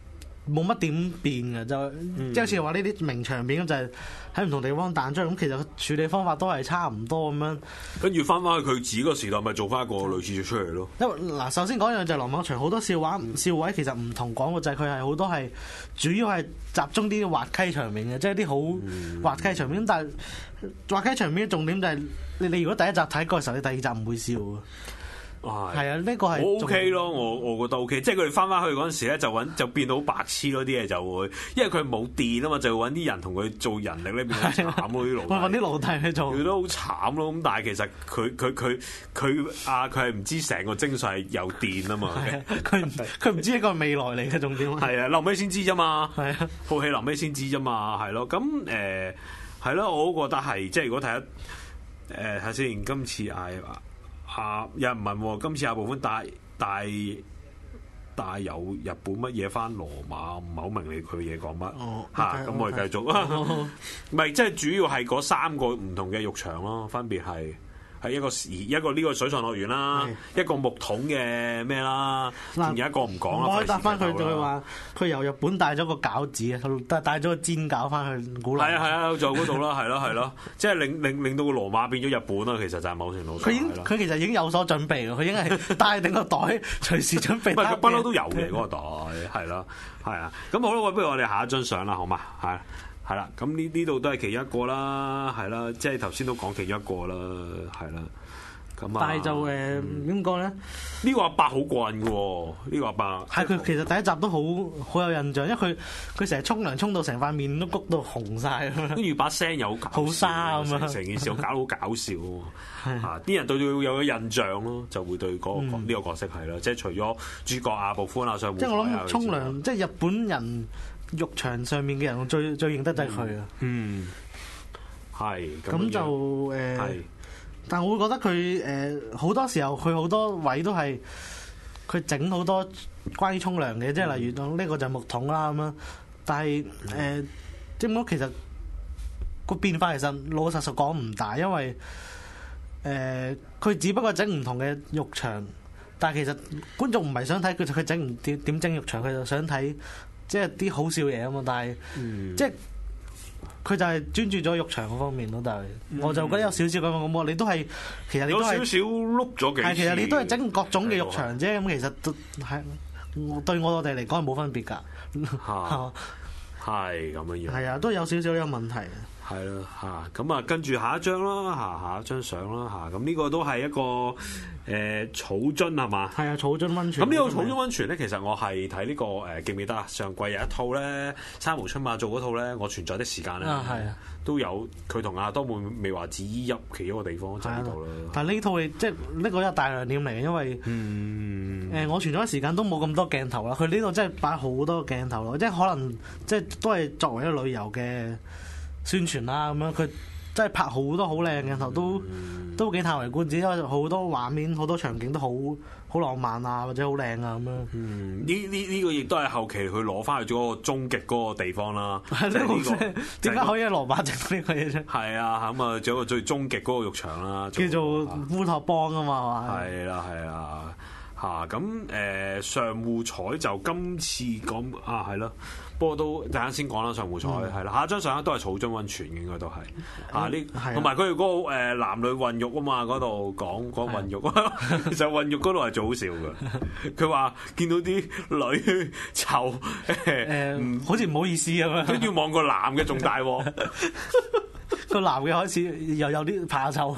冇乜點變嘅，就即係好似話呢啲名場面咁，就係喺唔同地方彈出嚟。咁其實處理方法都係差唔多咁樣。 跟住翻翻去佢自己個時代，咪做翻一個類似嘅出嚟咯。 因為嗱，首先講一樣就係羅馬場好多笑話、笑位其實唔同講嘅，就係佢係好多係主要係集中啲滑稽場面嘅，即係啲好滑稽場面。但係滑稽場面嘅重點就係你你如果第一集睇過嘅時候，你第二集唔會笑嘅。係啊，呢個係我 OK 咯，我我覺得 OK，即係佢哋翻翻去嗰陣時咧，就揾就變到好白痴咯，啲嘢就會，因為佢冇電啊嘛，就揾啲人同佢做人力咧，變好慘咯啲奴隸， 揾啲奴隸去做， 佢都好慘咯。咁但係其實佢佢佢佢啊，佢係唔知成個精髓係有電啊嘛， 佢佢唔知一個未來嚟嘅重點。 係啊，臨尾先知啫嘛， 係啊， 套戲臨尾先知啫嘛，係咯。咁誒係咯，我都覺得係，即係如果睇一誒睇先，今次嗌。啊！有人問喎，今次阿部寬帶帶帶有日本乜嘢翻羅馬，唔係好明你佢嘢講乜嚇？咁我哋繼續啊！唔係，即係主要係嗰三個唔同嘅浴場咯，分別係。係一個時一個呢個水上樂園啦，一個木桶嘅咩啦，仲有一個唔講啦。 我可以答翻佢，就係話佢由日本帶咗個餃子啊，帶帶咗個煎餃翻去古羅馬。 係啊係啊，就嗰度啦，係咯係咯，即係令令令到個羅馬變咗日本啦。其實就係某程度上。 佢已經佢其實已經有所準備，佢已經係帶定個袋，隨時準備。 唔係，不嬲都有嘅嗰個袋，係咯，係啊。咁好啦，不如我哋下一張相啦，好嘛？係。係啦，咁呢呢度都係其中一個啦，係啦，即係頭先都講其中一個啦，係啦，咁啊。 但係就誒點講咧？ 呢個阿伯好過癮嘅喎，呢個阿伯。 係佢其實第一集都好好有印象，因為佢佢成日沖涼沖到成塊面都谷到紅晒， 跟住把聲又好好沙咁樣， 成件事搞到好搞笑啊！啲人對佢有個印象咯，就會對嗰個呢個角色係啦，即係除咗主角阿部寬啊、上戶彩啊。 即係我諗沖涼，即係日本人。浴場上面嘅人最最認得就係佢啊， 嗯，係咁就誒，呃、但我會覺得佢誒好多時候佢好多位都係佢整好多關於沖涼嘅，即係例如呢個就係木桶啦咁樣，但係誒即係講其實個變化其實老老實實講唔大，因為誒佢、呃、只不過整唔同嘅浴場，但係其實觀眾唔係想睇佢佢整唔點點整浴場，佢就想睇。即係啲好笑嘢啊嘛，但係、嗯、即係佢就係專注咗浴場嗰方面咯。但係、嗯、我就覺得有少少咁咁喎，你都係其實你都係有少少碌咗幾次。係其實你都係整各種嘅浴場啫。咁其實都係對我哋嚟講係冇分別㗎。嚇係咁樣樣。係啊，都有少少呢個問題。 係啦嚇，咁啊跟住下一張啦嚇，下一張相啦嚇，咁呢個都係一個誒、呃、草津係嘛？ 係啊，草津溫泉。 咁呢個草津溫泉咧，其實我係睇呢個誒、呃、記唔記得啊？上季有一套咧，三毛春馬做嗰套咧，《我存在的時間》咧， 啊係啊， 都有佢同阿多門未華子入其中一個地方就喺度啦。 但係呢套即係呢個一大亮點嚟嘅，因為誒、嗯呃、我存在的時間都冇咁多鏡頭啦，佢呢度真係擺好多鏡頭咯，即係可能即係都係作為一個旅遊嘅宣傳啦咁樣，佢真係拍好多好靚嘅鏡頭，都、嗯、都幾歎為觀止，因為好多畫面、好多場景都好好浪漫啊，或者好靚啊咁樣。嗯，呢呢呢個亦都係後期佢攞翻去咗個終極嗰個地方啦。 係呢個點解可以喺羅馬整呢個嘢啫？ 係啊，咁啊，仲有個最終極嗰個浴場啦， 叫做烏托邦啊嘛，係嘛？ 係啦，係啦，嚇咁誒上戶彩就今次講啊，係咯。不過都陣間先講啦，上戶彩係啦，下一張相都係草津溫泉嘅，應該都係啊呢，同埋佢哋嗰個誒男女混浴啊嘛，嗰度講講混浴，其實混浴嗰度係最好笑嘅。佢話見到啲女臭誒， 好似唔好意思咁樣， 跟住望個男嘅仲大鑊， 個男嘅開始又有啲怕臭。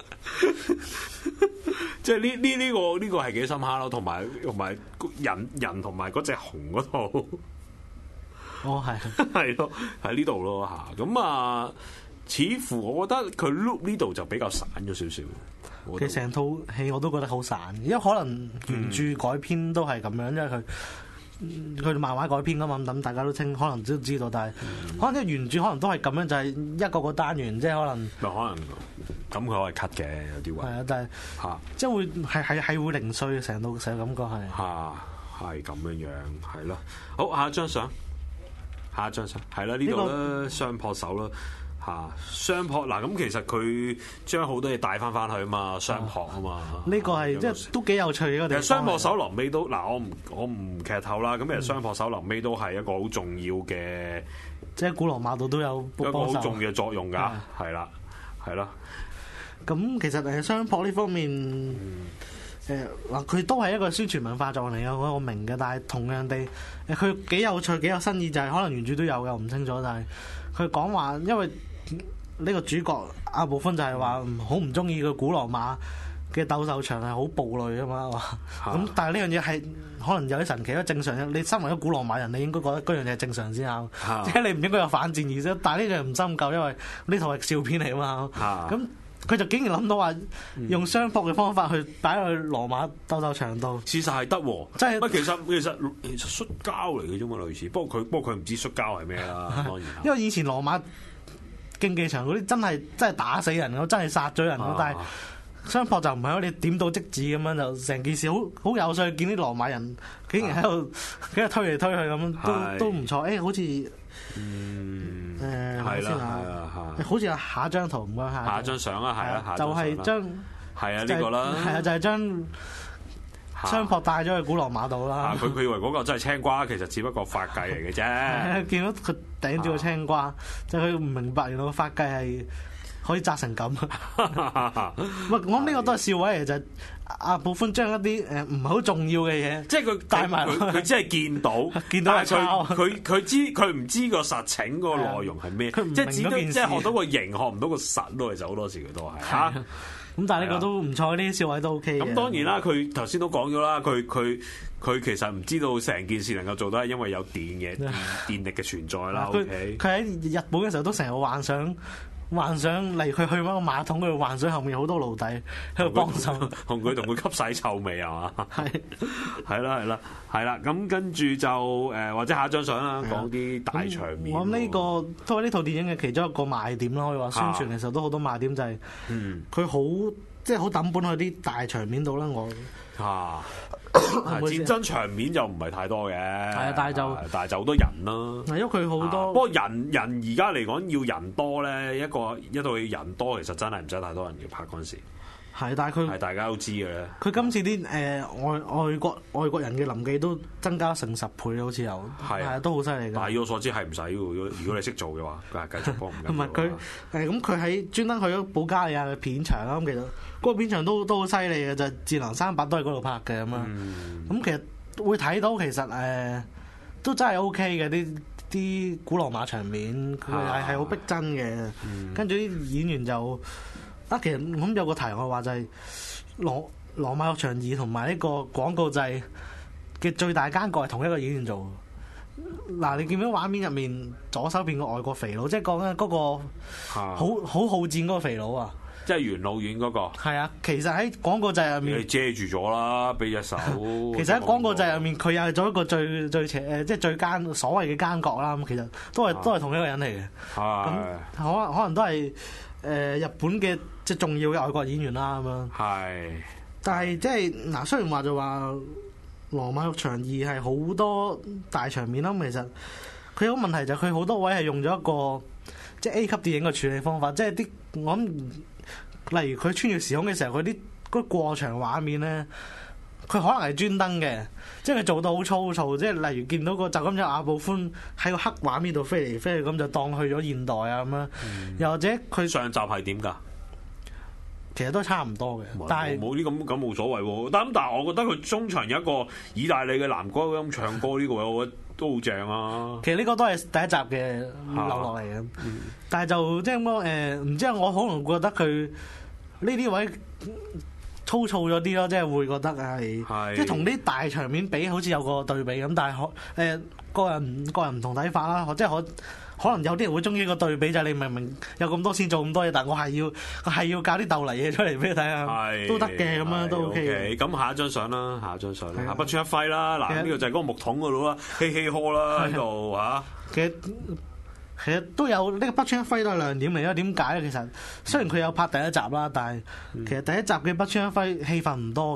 即係呢呢呢個呢個係幾深刻咯，同埋同埋人人同埋嗰隻熊嗰度。 哦，係係咯，喺呢度咯嚇，咁啊，似乎我覺得佢 look 呢度就比較散咗少少。 其實成套戲我都覺得好散，因為可能原著改編都係咁樣，因為佢佢漫畫改編㗎嘛，咁大家都聽，可能都知道，但係、嗯、可能即係原著可能都係咁樣，就係、是、一個個單元，即係可能。 咪可能咁佢可以 cut 嘅有啲位。 係啊，但係嚇，即係會係係係會零碎嘅成套成個感覺係。 嚇，係咁樣樣，係咯。好，下一張相。下一張相係啦，呢度咧雙破手啦， 嚇雙撲嗱，咁其實佢將好多嘢帶翻翻去啊嘛，雙撲啊嘛。 呢個係即係都幾有趣嘅一個地方。 其實雙撲手臨尾都嗱，我唔我唔劇透啦。咁其實雙撲手臨尾都係一個好重要嘅， 即係古羅馬度都有一個好重要嘅作用㗎，係啦，係啦。 咁其實誒雙撲呢方面，誒嗱佢都係一個宣傳文化作用嚟嘅，我明嘅。但係同樣地，誒佢幾有趣幾有新意，就係可能原著都有嘅，我唔清楚。但係佢講話，因為呢個主角阿部寬就係話好唔中意個古羅馬嘅鬥獸場係好暴戾啊嘛，咁、啊、但係呢樣嘢係可能有啲神奇咯。正常嘅，你身為一個古羅馬人，你應該覺得嗰樣嘢係正常先啱，即係、啊、你唔應該有反戰意識。但係呢樣唔深究，因為呢套係笑片嚟啊嘛。咁佢、啊、就竟然諗到話用雙撲嘅方法去擺去羅馬鬥獸場度， 事實係得喎。 即係其實其實其實摔跤嚟嘅啫嘛，類似。不過佢不過佢唔知摔跤係咩啦，當然。 因為以前羅馬競技場嗰啲真係真係打死人，真係殺咗人，啊、但係雙撲就唔係咯，你點到即止咁樣，就成件事好好有趣。見啲羅馬人竟然喺度喺度推嚟推去咁，都都唔錯。誒、欸，好似嗯誒， 係啦係啦好似有下一張圖唔該下。 下一張相啊，係啊， 就係將係啊呢個啦， 係啊，就係將雙撲帶咗去古羅馬度啦。 佢佢以為嗰個真係青瓜，其實只不過髮髻嚟嘅啫。 見到佢頂住個青瓜，就佢唔明白原來個髮髻係可以紮成咁。唔係，我諗呢個都係笑位嚟，就係阿部寬將一啲誒唔係好重要嘅嘢， 即係佢帶埋佢佢只係見到， 見到係佢佢佢知佢唔知個實情嗰個內容係咩，即係只都即係學到個形，學唔到個實咯。其實好多時佢都係嚇。 咁但係呢個都唔錯，呢啲笑位都 OK 嘅。 咁當然啦，佢頭先都講咗啦，佢佢佢其實唔知道成件事能夠做到係因為有電嘅電，電力嘅存在啦。OK， 佢喺日本嘅時候都成日幻想。幻想，例如佢去嗰個馬桶嗰度，幻想後面好多奴隸喺度幫手， 同佢同佢吸晒臭味係嘛？ 係係啦係啦係啦，咁跟住就誒或者下一張相啦，講啲大場面。 我諗呢個都係呢套電影嘅其中一個賣點咯，可以話宣傳嘅時候都好多賣點，就係佢好即係好抌本去啲大場面度啦。我啊戰爭場面就唔係太多嘅，係啊，但係就但係就好多人咯。 係因為佢好多， 不過人人而家嚟講要人多咧，一個一到人多，其實真係唔使太多人要拍嗰陣時。 係，但係佢係大家都知嘅咧。 佢今次啲誒、呃、外外國外國人嘅臨記都增加成十倍，好似有係啊，都好犀利㗎。 但係以我所知係唔使喎，如果如果你識做嘅話，佢係繼續幫唔緊。 唔係佢誒咁，佢喺專登去咗保加利亞嘅片場啦。咁其實嗰個片場都都好犀利嘅，就係《戰狼三百》都喺嗰度拍嘅咁啊。咁、嗯、其實會睇到其實誒、呃、都真係 O K 嘅啲啲古羅馬場面，佢係係好逼真嘅。嗯、跟住啲演員就。啊，其實我諗有個題外話就係羅羅馬浴場二同埋呢個廣告掣嘅最大奸角係同一個演員做。嗱，你見到畫面入面左手邊個外國肥佬，即係講緊嗰個好好好戰嗰個肥佬啊！ 即係元老院嗰、那個。係啊，其實喺廣告掣入面， 你遮住咗啦，俾隻手。 其實喺廣告掣入面，佢又係做一個最最邪誒，即係最奸所謂嘅奸角啦。咁其實都係、啊、都係同一個人嚟嘅。咁可能可能都係。誒、呃、日本嘅即係重要嘅外國演員啦咁樣，係，但係即係嗱，雖然話就話《羅馬浴場二》係好多大場面啦，其實佢有個問題就係佢好多位係用咗一個即係 A 級電影嘅處理方法，即係啲我諗，例如佢穿越時空嘅時候，佢啲嗰過場畫面咧，佢可能係專登嘅，即係佢做到好粗糙，即係例如見到個就咁有阿部寬喺個黑畫面度飛嚟飛去，咁就當去咗現代啊咁樣，嗯、又或者佢上集係點㗎？ 其實都差唔多嘅，但係冇啲咁咁冇所謂喎。但但係我覺得佢中場有一個意大利嘅男歌咁唱歌呢個位，我覺得都好正啊。 其實呢個都係第一集嘅留落嚟嘅，嗯、但係就即係咁誒，唔、呃、知我可能覺得佢呢啲位粗糙咗啲咯，即係會覺得係，即係同啲大場面比，好似有個對比咁。但係可誒個人個人唔同睇法啦，即係可可能有啲人會中意個對比，就係、是、你明明有咁多錢做咁多嘢，但係我係要我係要搞啲鬥嚟嘢出嚟俾你睇下，都得嘅咁樣都 OK。 咁下一張相啦，下一張相啦，北川一輝啦，嗱呢個就係嗰個木桶嗰度啦，希希呵啦喺度嚇。 其實其實都有呢、這個北川一輝都係亮點嚟，因為點解咧？其實雖然佢有拍第一集啦，但係其實第一集嘅北川一輝戲份唔多㗎。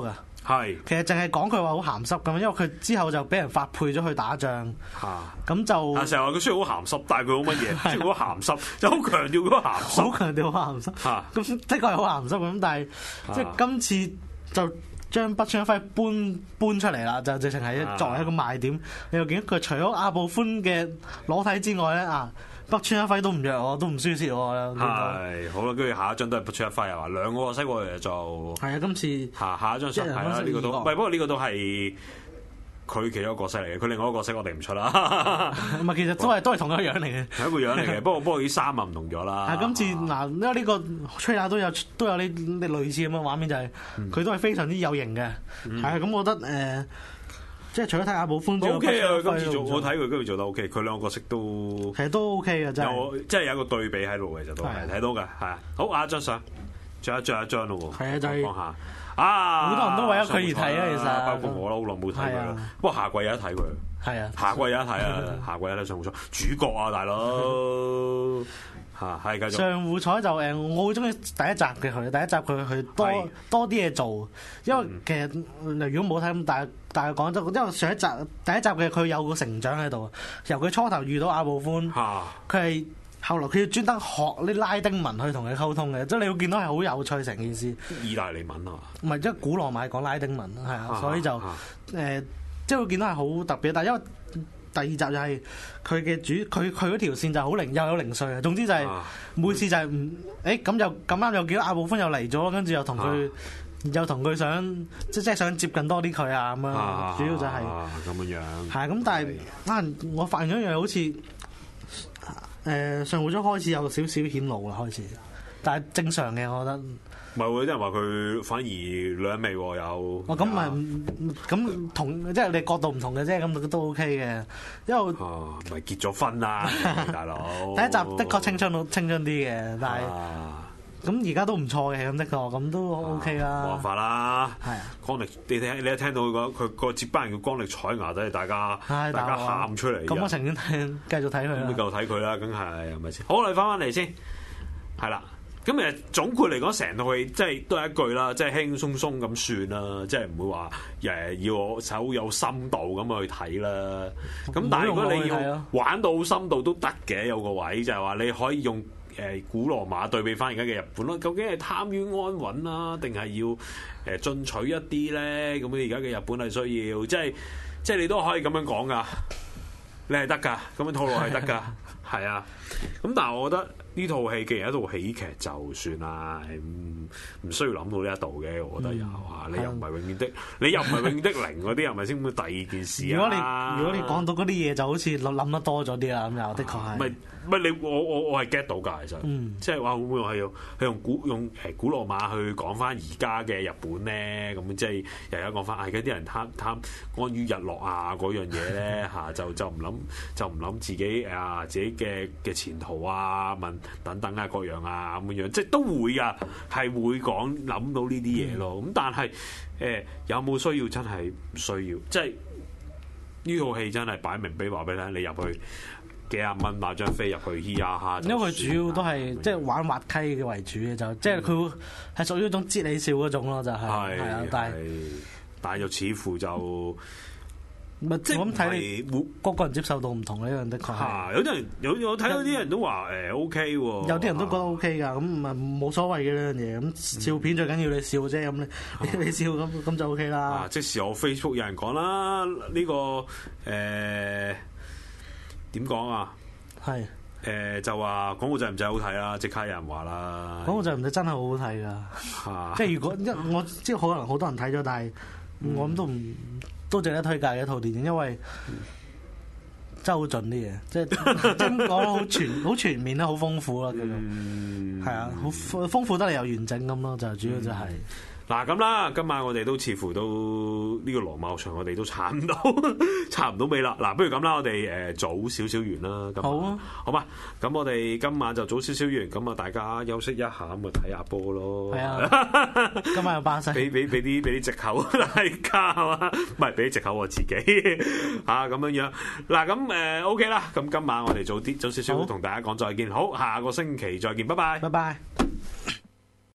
係其實淨係講佢話好鹹濕咁，因為佢之後就俾人發配咗去打仗。 嚇咁就啊成日話佢雖然好鹹濕，但係佢好乜嘢？即係好鹹濕，就好強調嗰鹹濕。 好強調好鹹濕。 嚇咁的確係好鹹濕咁，但係即係今次就將北村一輝搬搬出嚟啦，就直情係作為一個賣點。你又見佢除咗阿部寬嘅裸體之外咧啊，北村一輝都唔弱我，都唔輸蝕我啦。 係好啦，跟住下一張都係北村一輝係嘛，兩個西國嚟做。 係啊，今次下下一張係啦，呢個都唔係，不過呢個都係佢其中一個角色嚟嘅，佢另外一個角色我哋唔出啦。 唔係，其實都係都係同一個樣嚟嘅， 係一個樣嚟嘅。不過不過啲衫啊唔同咗啦。 係今次嗱，因為呢個吹下都有都有呢呢類似咁嘅畫面，就係佢都係非常之有型嘅。係咁，我覺得誒。即係除咗睇阿部寬之外 ，O K 啊！今次做我睇佢，跟住做得 O K，佢兩個角色都其實都 O K 嘅，真係有即係有一個對比喺度嘅，就都係睇到嘅，係啊！好，下一張相，最後最後一張咯喎， 係啊，就係講下啊！ 好多人都為咗佢而睇啊，其實包括我啦，好耐冇睇佢啦。不過下季有得睇佢， 係啊，下季有得睇啊，下季有得上戶彩主角啊，大佬嚇係繼續上戶彩就誒，我好中意第一集嘅佢，第一集佢佢多多啲嘢做，因為其實如果冇睇咁大。但係講真，因為上一集第一集嘅佢有個成長喺度，由佢初頭遇到阿部寬，佢係後來佢要專登學啲拉丁文去同佢溝通嘅，即係你會見到係好有趣成件事。 意大利文啊？ 唔係，即係古羅馬講拉丁文，係啊，所以就誒、呃，即係會見到係好特別。但係因為第二集就係佢嘅主，佢佢嗰條線就好零，又有零碎啊。總之就係每次就係唔誒咁又咁啱又見到阿部寬又嚟咗，跟住又同佢。又同佢想即即係想接近多啲佢啊咁樣，主要就係咁樣樣。 係咁，但係啊，我發現咗一樣好似誒上戶彩開始有少少顯露啦，開始，但係正常嘅，我覺得。 唔係喎，有啲人話佢反而兩味喎，有。 哦，咁咪咁同即係你角度唔同嘅啫，咁都 OK 嘅，因為哦，唔係結咗婚啦，大佬。 第一集的確青春到青春啲嘅，但係。咁而家都唔錯嘅，咁的確，咁都 OK 啦。 冇辦法啦。 係啊， 光力，你聽你一聽到佢講佢個接班人叫光力彩牙，真係大家大家喊出嚟。 咁我情願睇繼續睇佢啦。 咁繼續睇佢啦，梗係係咪先？好，我哋翻翻嚟先。係啦，咁誒總括嚟講，成套戲即係都係一句啦，即係輕輕鬆鬆咁算啦，即係唔會話誒要我手有深度咁去睇啦。咁但係如果你要玩到深度都得嘅，有個位就係話你可以用。誒古羅馬對比翻而家嘅日本咯，究竟係貪於安穩啊，定係要誒進取一啲咧？咁而家嘅日本係需要，即係即係你都可以咁樣講噶，你係得噶，咁樣套路係得噶，係啊。咁但係我覺得呢套戲既然係一套喜劇，就算啦，唔唔需要諗到呢一度嘅，我覺得有啊。你又唔係永遠的，你又唔係永遠的零嗰啲，係咪先？咁第二件事啊。 如果你如果你講到嗰啲嘢，就好似諗得多咗啲啦，咁又的確係。 唔係唔係你我我我係 get 到㗎，其實， 嗯、 即係話會唔會係用係用古用誒古羅馬去講翻而家嘅日本咧？咁即係又有講翻，而家啲人貪貪安於日落啊嗰樣嘢咧嚇，就就唔諗就唔諗自己啊自己嘅嘅前途啊問等等啊各樣啊咁樣，即係都會㗎，係會講諗到呢啲嘢咯。咁、嗯、但係誒、呃、有冇需要真係唔需要？即係呢套戲真係擺明俾話俾你聽，你入去。幾廿蚊買張飛入去嘻哈哈， 因為佢主要都係即係玩滑稽嘅為主嘅，就即係佢係屬於一種接你笑嗰種咯，就係係啊，但係但係又似乎就咪即係咁睇你個個人接受到唔同呢樣的確係。 有啲人有有睇到啲人都話誒 O K 喎， 有啲人都覺得 O K 㗎，咁咪冇所謂嘅呢樣嘢。咁笑片最緊要你笑啫，咁你你笑咁咁就 O K 啦。 即時我 Facebook 有人講啦，呢個誒。點講啊？ 係誒、 呃、就話廣告仔唔仔好睇啦，即刻有人話啦。 廣告仔唔仔真係好好睇㗎， 啊、即係如果一我即係可能好多人睇咗，但係我諗都唔都值得推介嘅一套電影，因為真係好盡啲嘢，即係即係講好全好全面啦，好豐富啦，叫做係啊，好豐富得嚟又完整咁咯，就主要就係、是。 嗱咁啦，今晚我哋都似乎都呢、這個羅馬場，我哋都差唔多，差唔多尾啦。嗱，不如咁啦，我哋誒早少少完啦。好啊，好嘛。咁我哋今晚就早少少完，咁啊大家休息一下，咁啊睇下波咯。係啊，今晚有巴西，俾俾俾啲俾啲藉口大家係嘛？唔係俾啲藉口我自己啊咁樣樣。嗱咁誒 OK 啦，咁今晚我哋早啲早少少同大家講再見。好，下個星期再見，拜拜，拜拜。